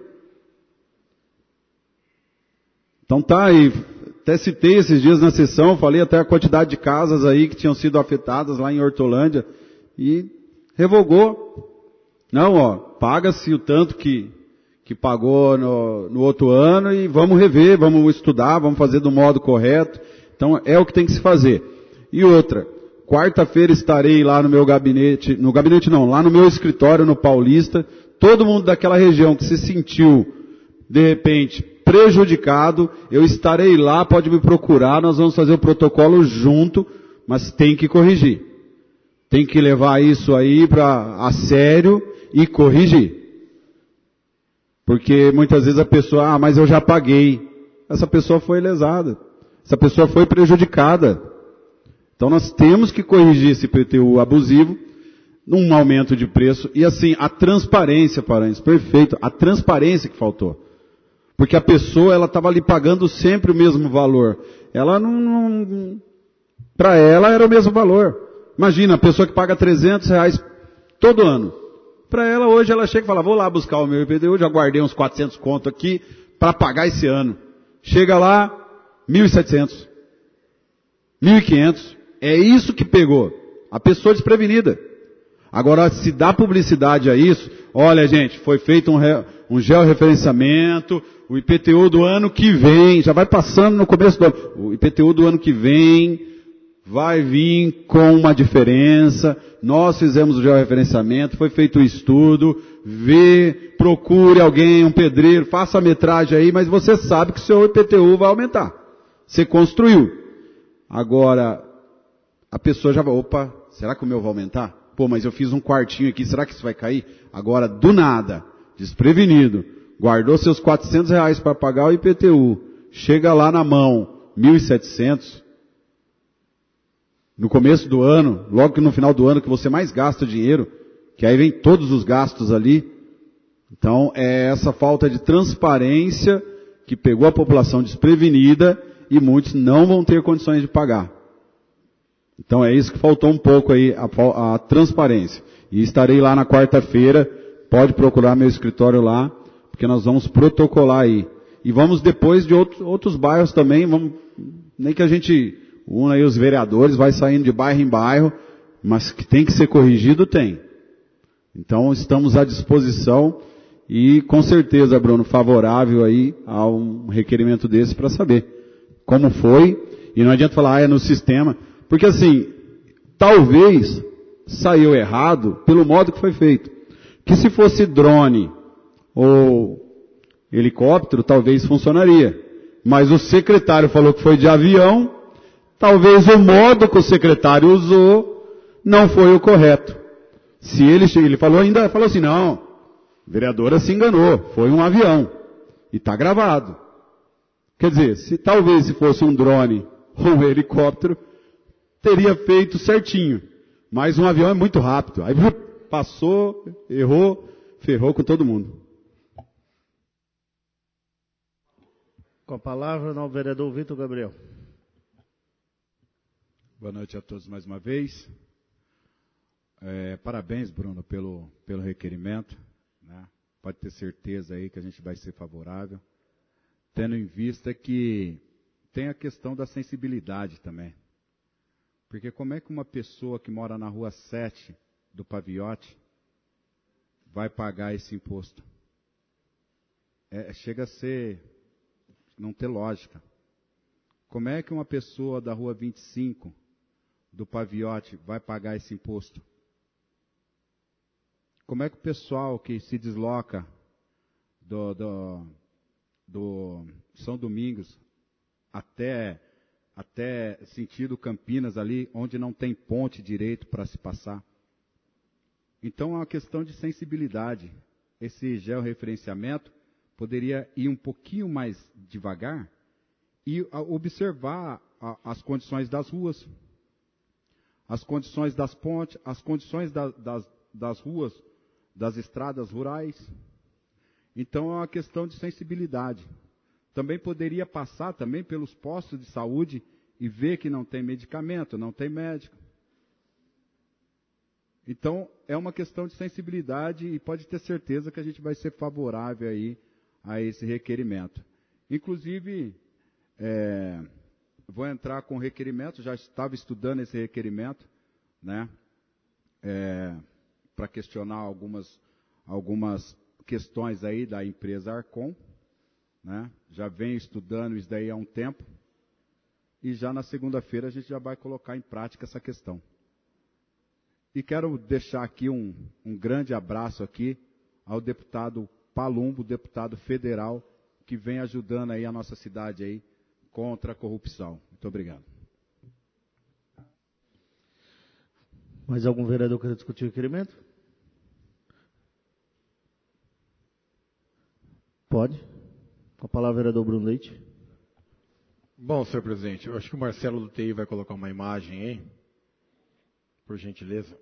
Então tá aí, até citei esses dias na sessão, falei até a quantidade de casas aí que tinham sido afetadas lá em Hortolândia e revogou. Não, paga-se o tanto que pagou no outro ano e vamos rever, vamos estudar, vamos fazer do modo correto. Então é o que tem que se fazer. E outra, quarta-feira estarei lá no meu gabinete, lá no meu escritório no Paulista, todo mundo daquela região que se sentiu, de repente, prejudicado, eu estarei lá, pode me procurar, nós vamos fazer o protocolo junto, mas tem que corrigir. Tem que levar isso aí a sério e corrigir. Porque muitas vezes a pessoa, mas eu já paguei. Essa pessoa foi lesada. Essa pessoa foi prejudicada. Então nós temos que corrigir esse IPTU abusivo, num aumento de preço, e assim, a transparência, Paranhos, perfeito, a transparência que faltou. Porque a pessoa, ela estava ali pagando sempre o mesmo valor. Ela para ela era o mesmo valor. Imagina, a pessoa que paga R$300 todo ano. Para ela, hoje, ela chega e fala, vou lá buscar o meu IPTU, já guardei uns 400 conto aqui para pagar esse ano. Chega lá, 1.700, 1.500. É isso que pegou. A pessoa desprevenida. Agora, se dá publicidade a isso, olha gente, foi feito um georreferenciamento, o IPTU do ano que vem, já vai passando no começo do ano, o IPTU do ano que vem vai vir com uma diferença, nós fizemos o georreferenciamento, foi feito o estudo, procure alguém, um pedreiro, faça a metragem aí, mas você sabe que o seu IPTU vai aumentar. Você construiu. Agora, a pessoa já vai, opa, será que o meu vai aumentar? Pô, mas eu fiz um quartinho aqui, será que isso vai cair? Agora, do nada, desprevenido, guardou seus R$400 para pagar o IPTU, chega lá na mão, 1.700, no começo do ano, logo que no final do ano que você mais gasta dinheiro, que aí vem todos os gastos ali. Então, é essa falta de transparência que pegou a população desprevenida e muitos não vão ter condições de pagar. Então é isso que faltou um pouco aí, a transparência. E estarei lá na quarta-feira, pode procurar meu escritório lá, porque nós vamos protocolar aí. E vamos depois de outros bairros também, nem que a gente una aí os vereadores, vai saindo de bairro em bairro, mas que tem que ser corrigido, tem. Então estamos à disposição e com certeza, Bruno, favorável aí a um requerimento desse para saber como foi. E não adianta falar, é no sistema. Porque assim, talvez saiu errado pelo modo que foi feito. Que se fosse drone ou helicóptero, talvez funcionaria. Mas o secretário falou que foi de avião, talvez o modo que o secretário usou não foi o correto. Se ele falou assim, não, a vereadora se enganou, foi um avião. E está gravado. Quer dizer, talvez se fosse um drone ou um helicóptero, teria feito certinho. Mas um avião é muito rápido. Aí passou, errou, ferrou com todo mundo. Com a palavra, o vereador Vitor Gabriel. Boa noite a todos mais uma vez. Parabéns, Bruno, pelo requerimento. Né? Pode ter certeza aí que a gente vai ser favorável. Tendo em vista que tem a questão da sensibilidade também. Porque como é que uma pessoa que mora na rua 7 do Paviote vai pagar esse imposto? Chega a ser, não ter lógica. Como é que uma pessoa da rua 25 do Paviote vai pagar esse imposto? Como é que o pessoal que se desloca do São Domingos até sentido Campinas ali, onde não tem ponte direito para se passar? Então é uma questão de sensibilidade. Esse georreferenciamento poderia ir um pouquinho mais devagar e observar as condições das ruas, as condições das pontes, as condições das ruas, das estradas rurais. Então é uma questão de sensibilidade. Também poderia passar também pelos postos de saúde e ver que não tem medicamento, não tem médico. Então é uma questão de sensibilidade e pode ter certeza que a gente vai ser favorável aí a esse requerimento. Inclusive, vou entrar com o requerimento, já estava estudando esse requerimento, né, para questionar algumas questões aí da empresa Arcon, né? Já venho estudando isso daí há um tempo, e já na segunda-feira a gente já vai colocar em prática essa questão. E quero deixar aqui um grande abraço aqui ao deputado Palumbo, deputado federal, que vem ajudando aí a nossa cidade aí contra a corrupção. Muito obrigado. Mais algum vereador quer discutir o requerimento? Pode. Com a palavra, vereador Bruno Leite. Bom, senhor presidente, eu acho que o Marcelo do TI vai colocar uma imagem aí, por gentileza.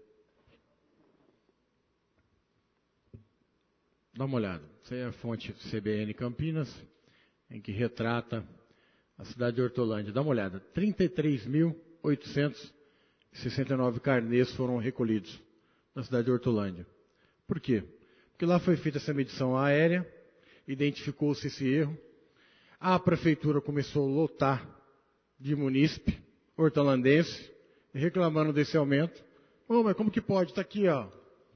Dá uma olhada. Essa é a fonte CBN Campinas, em que retrata a cidade de Hortolândia. Dá uma olhada. 33.869 carnês foram recolhidos na cidade de Hortolândia. Por quê? Porque lá foi feita essa medição aérea, identificou-se esse erro, a prefeitura começou a lotar de munícipe hortolandense, reclamando desse aumento. Oh, mas como que pode? Está aqui, ó.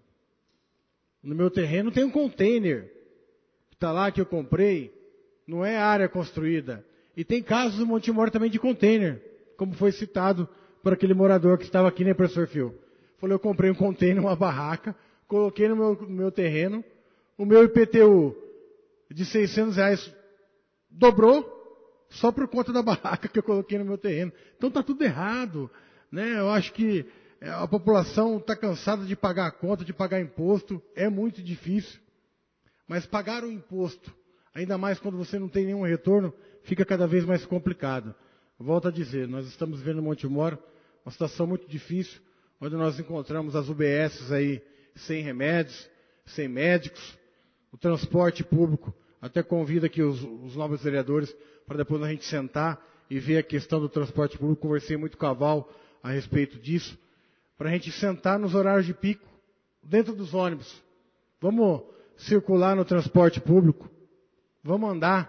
No meu terreno tem um container, que está lá que eu comprei, não é área construída. E tem casos no Montemor também de container, como foi citado por aquele morador que estava aqui, né, professor Fio? Falei, eu comprei um container, uma barraca, coloquei no meu terreno, o meu IPTU de R$600 dobrou, só por conta da barraca que eu coloquei no meu terreno. Então está tudo errado, né? Eu acho que a população está cansada de pagar a conta, de pagar imposto, é muito difícil. Mas pagar o imposto, ainda mais quando você não tem nenhum retorno, fica cada vez mais complicado. Volto a dizer, nós estamos vendo em Montemor uma situação muito difícil, onde nós encontramos as UBSs aí sem remédios, sem médicos, o transporte público. Até convido aqui os nobres vereadores para depois a gente sentar e ver a questão do transporte público. Conversei muito com a Val a respeito disso, para a gente sentar nos horários de pico, dentro dos ônibus. Vamos circular no transporte público, vamos andar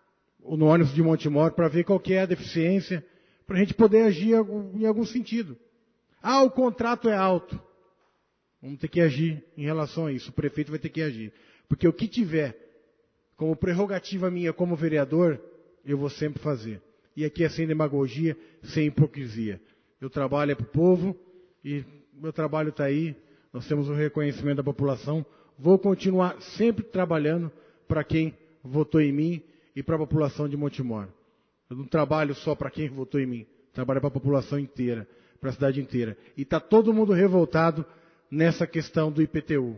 no ônibus de Montemor para ver qual que é a deficiência, para a gente poder agir em algum sentido. Ah, o contrato é alto. Vamos ter que agir em relação a isso. O prefeito vai ter que agir. Porque o que tiver como prerrogativa minha como vereador, eu vou sempre fazer. E aqui é sem demagogia, sem hipocrisia. Eu trabalho para o povo e meu trabalho está aí. Nós temos o reconhecimento da população. Vou continuar sempre trabalhando para quem votou em mim e para a população de Montemor. Eu não trabalho só para quem votou em mim. Trabalho para a população inteira, para a cidade inteira. E está todo mundo revoltado nessa questão do IPTU.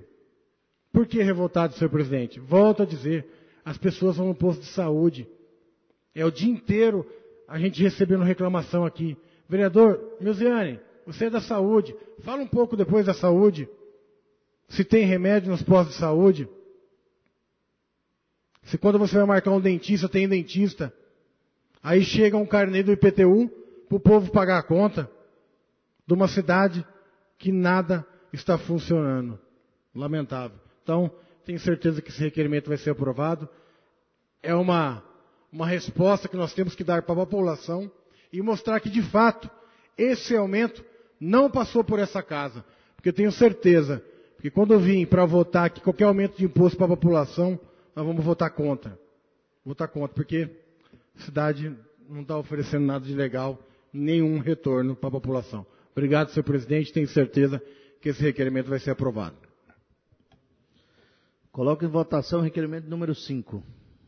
Por que revoltado, senhor presidente? Volto a dizer, as pessoas vão no posto de saúde. É o dia inteiro a gente recebendo reclamação aqui. Vereador, Milziane, você é da saúde. Fala um pouco depois da saúde. Se tem remédio nos postos de saúde. Se quando você vai marcar um dentista, tem dentista. Aí chega um carnê do IPTU para o povo pagar a conta de uma cidade que nada está funcionando. Lamentável. Então, tenho certeza que esse requerimento vai ser aprovado. É uma resposta que nós temos que dar para a população e mostrar que, de fato, esse aumento não passou por essa casa. Porque eu tenho certeza que quando eu vim para votar aqui, qualquer aumento de imposto para a população, nós vamos votar contra. Votar contra, porque a cidade não está oferecendo nada de legal, nenhum retorno para a população. Obrigado, senhor presidente. Tenho certeza que esse requerimento vai ser aprovado. Coloco em votação o requerimento número 5.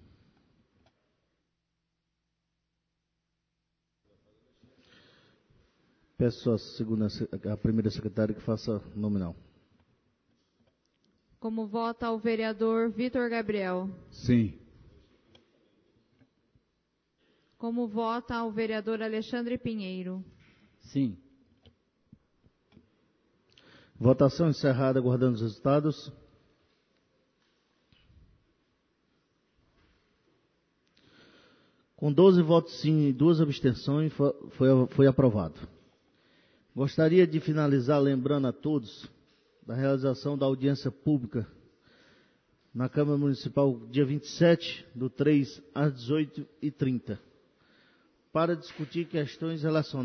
Peço a primeira secretária que faça nominal. Como vota o vereador Vitor Gabriel? Sim. Como vota o vereador Alexandre Pinheiro? Sim. Votação encerrada, aguardando os resultados. Com 12 votos sim e 2 abstenções, foi aprovado. Gostaria de finalizar lembrando a todos da realização da audiência pública na Câmara Municipal, dia 27/3, às 18h30, para discutir questões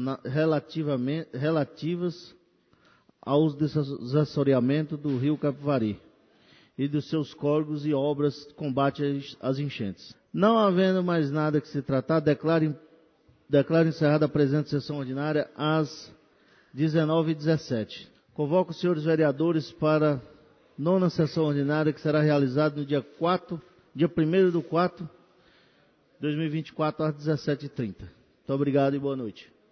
relativas aos desassoreamento do rio Capivari e dos seus córregos e obras de combate às enchentes. Não havendo mais nada que se tratar, declaro encerrada a presente sessão ordinária às 19h17. Convoco os senhores vereadores para a 9ª sessão ordinária, que será realizada no dia 1º de 2024, às 17h30. Muito obrigado e boa noite.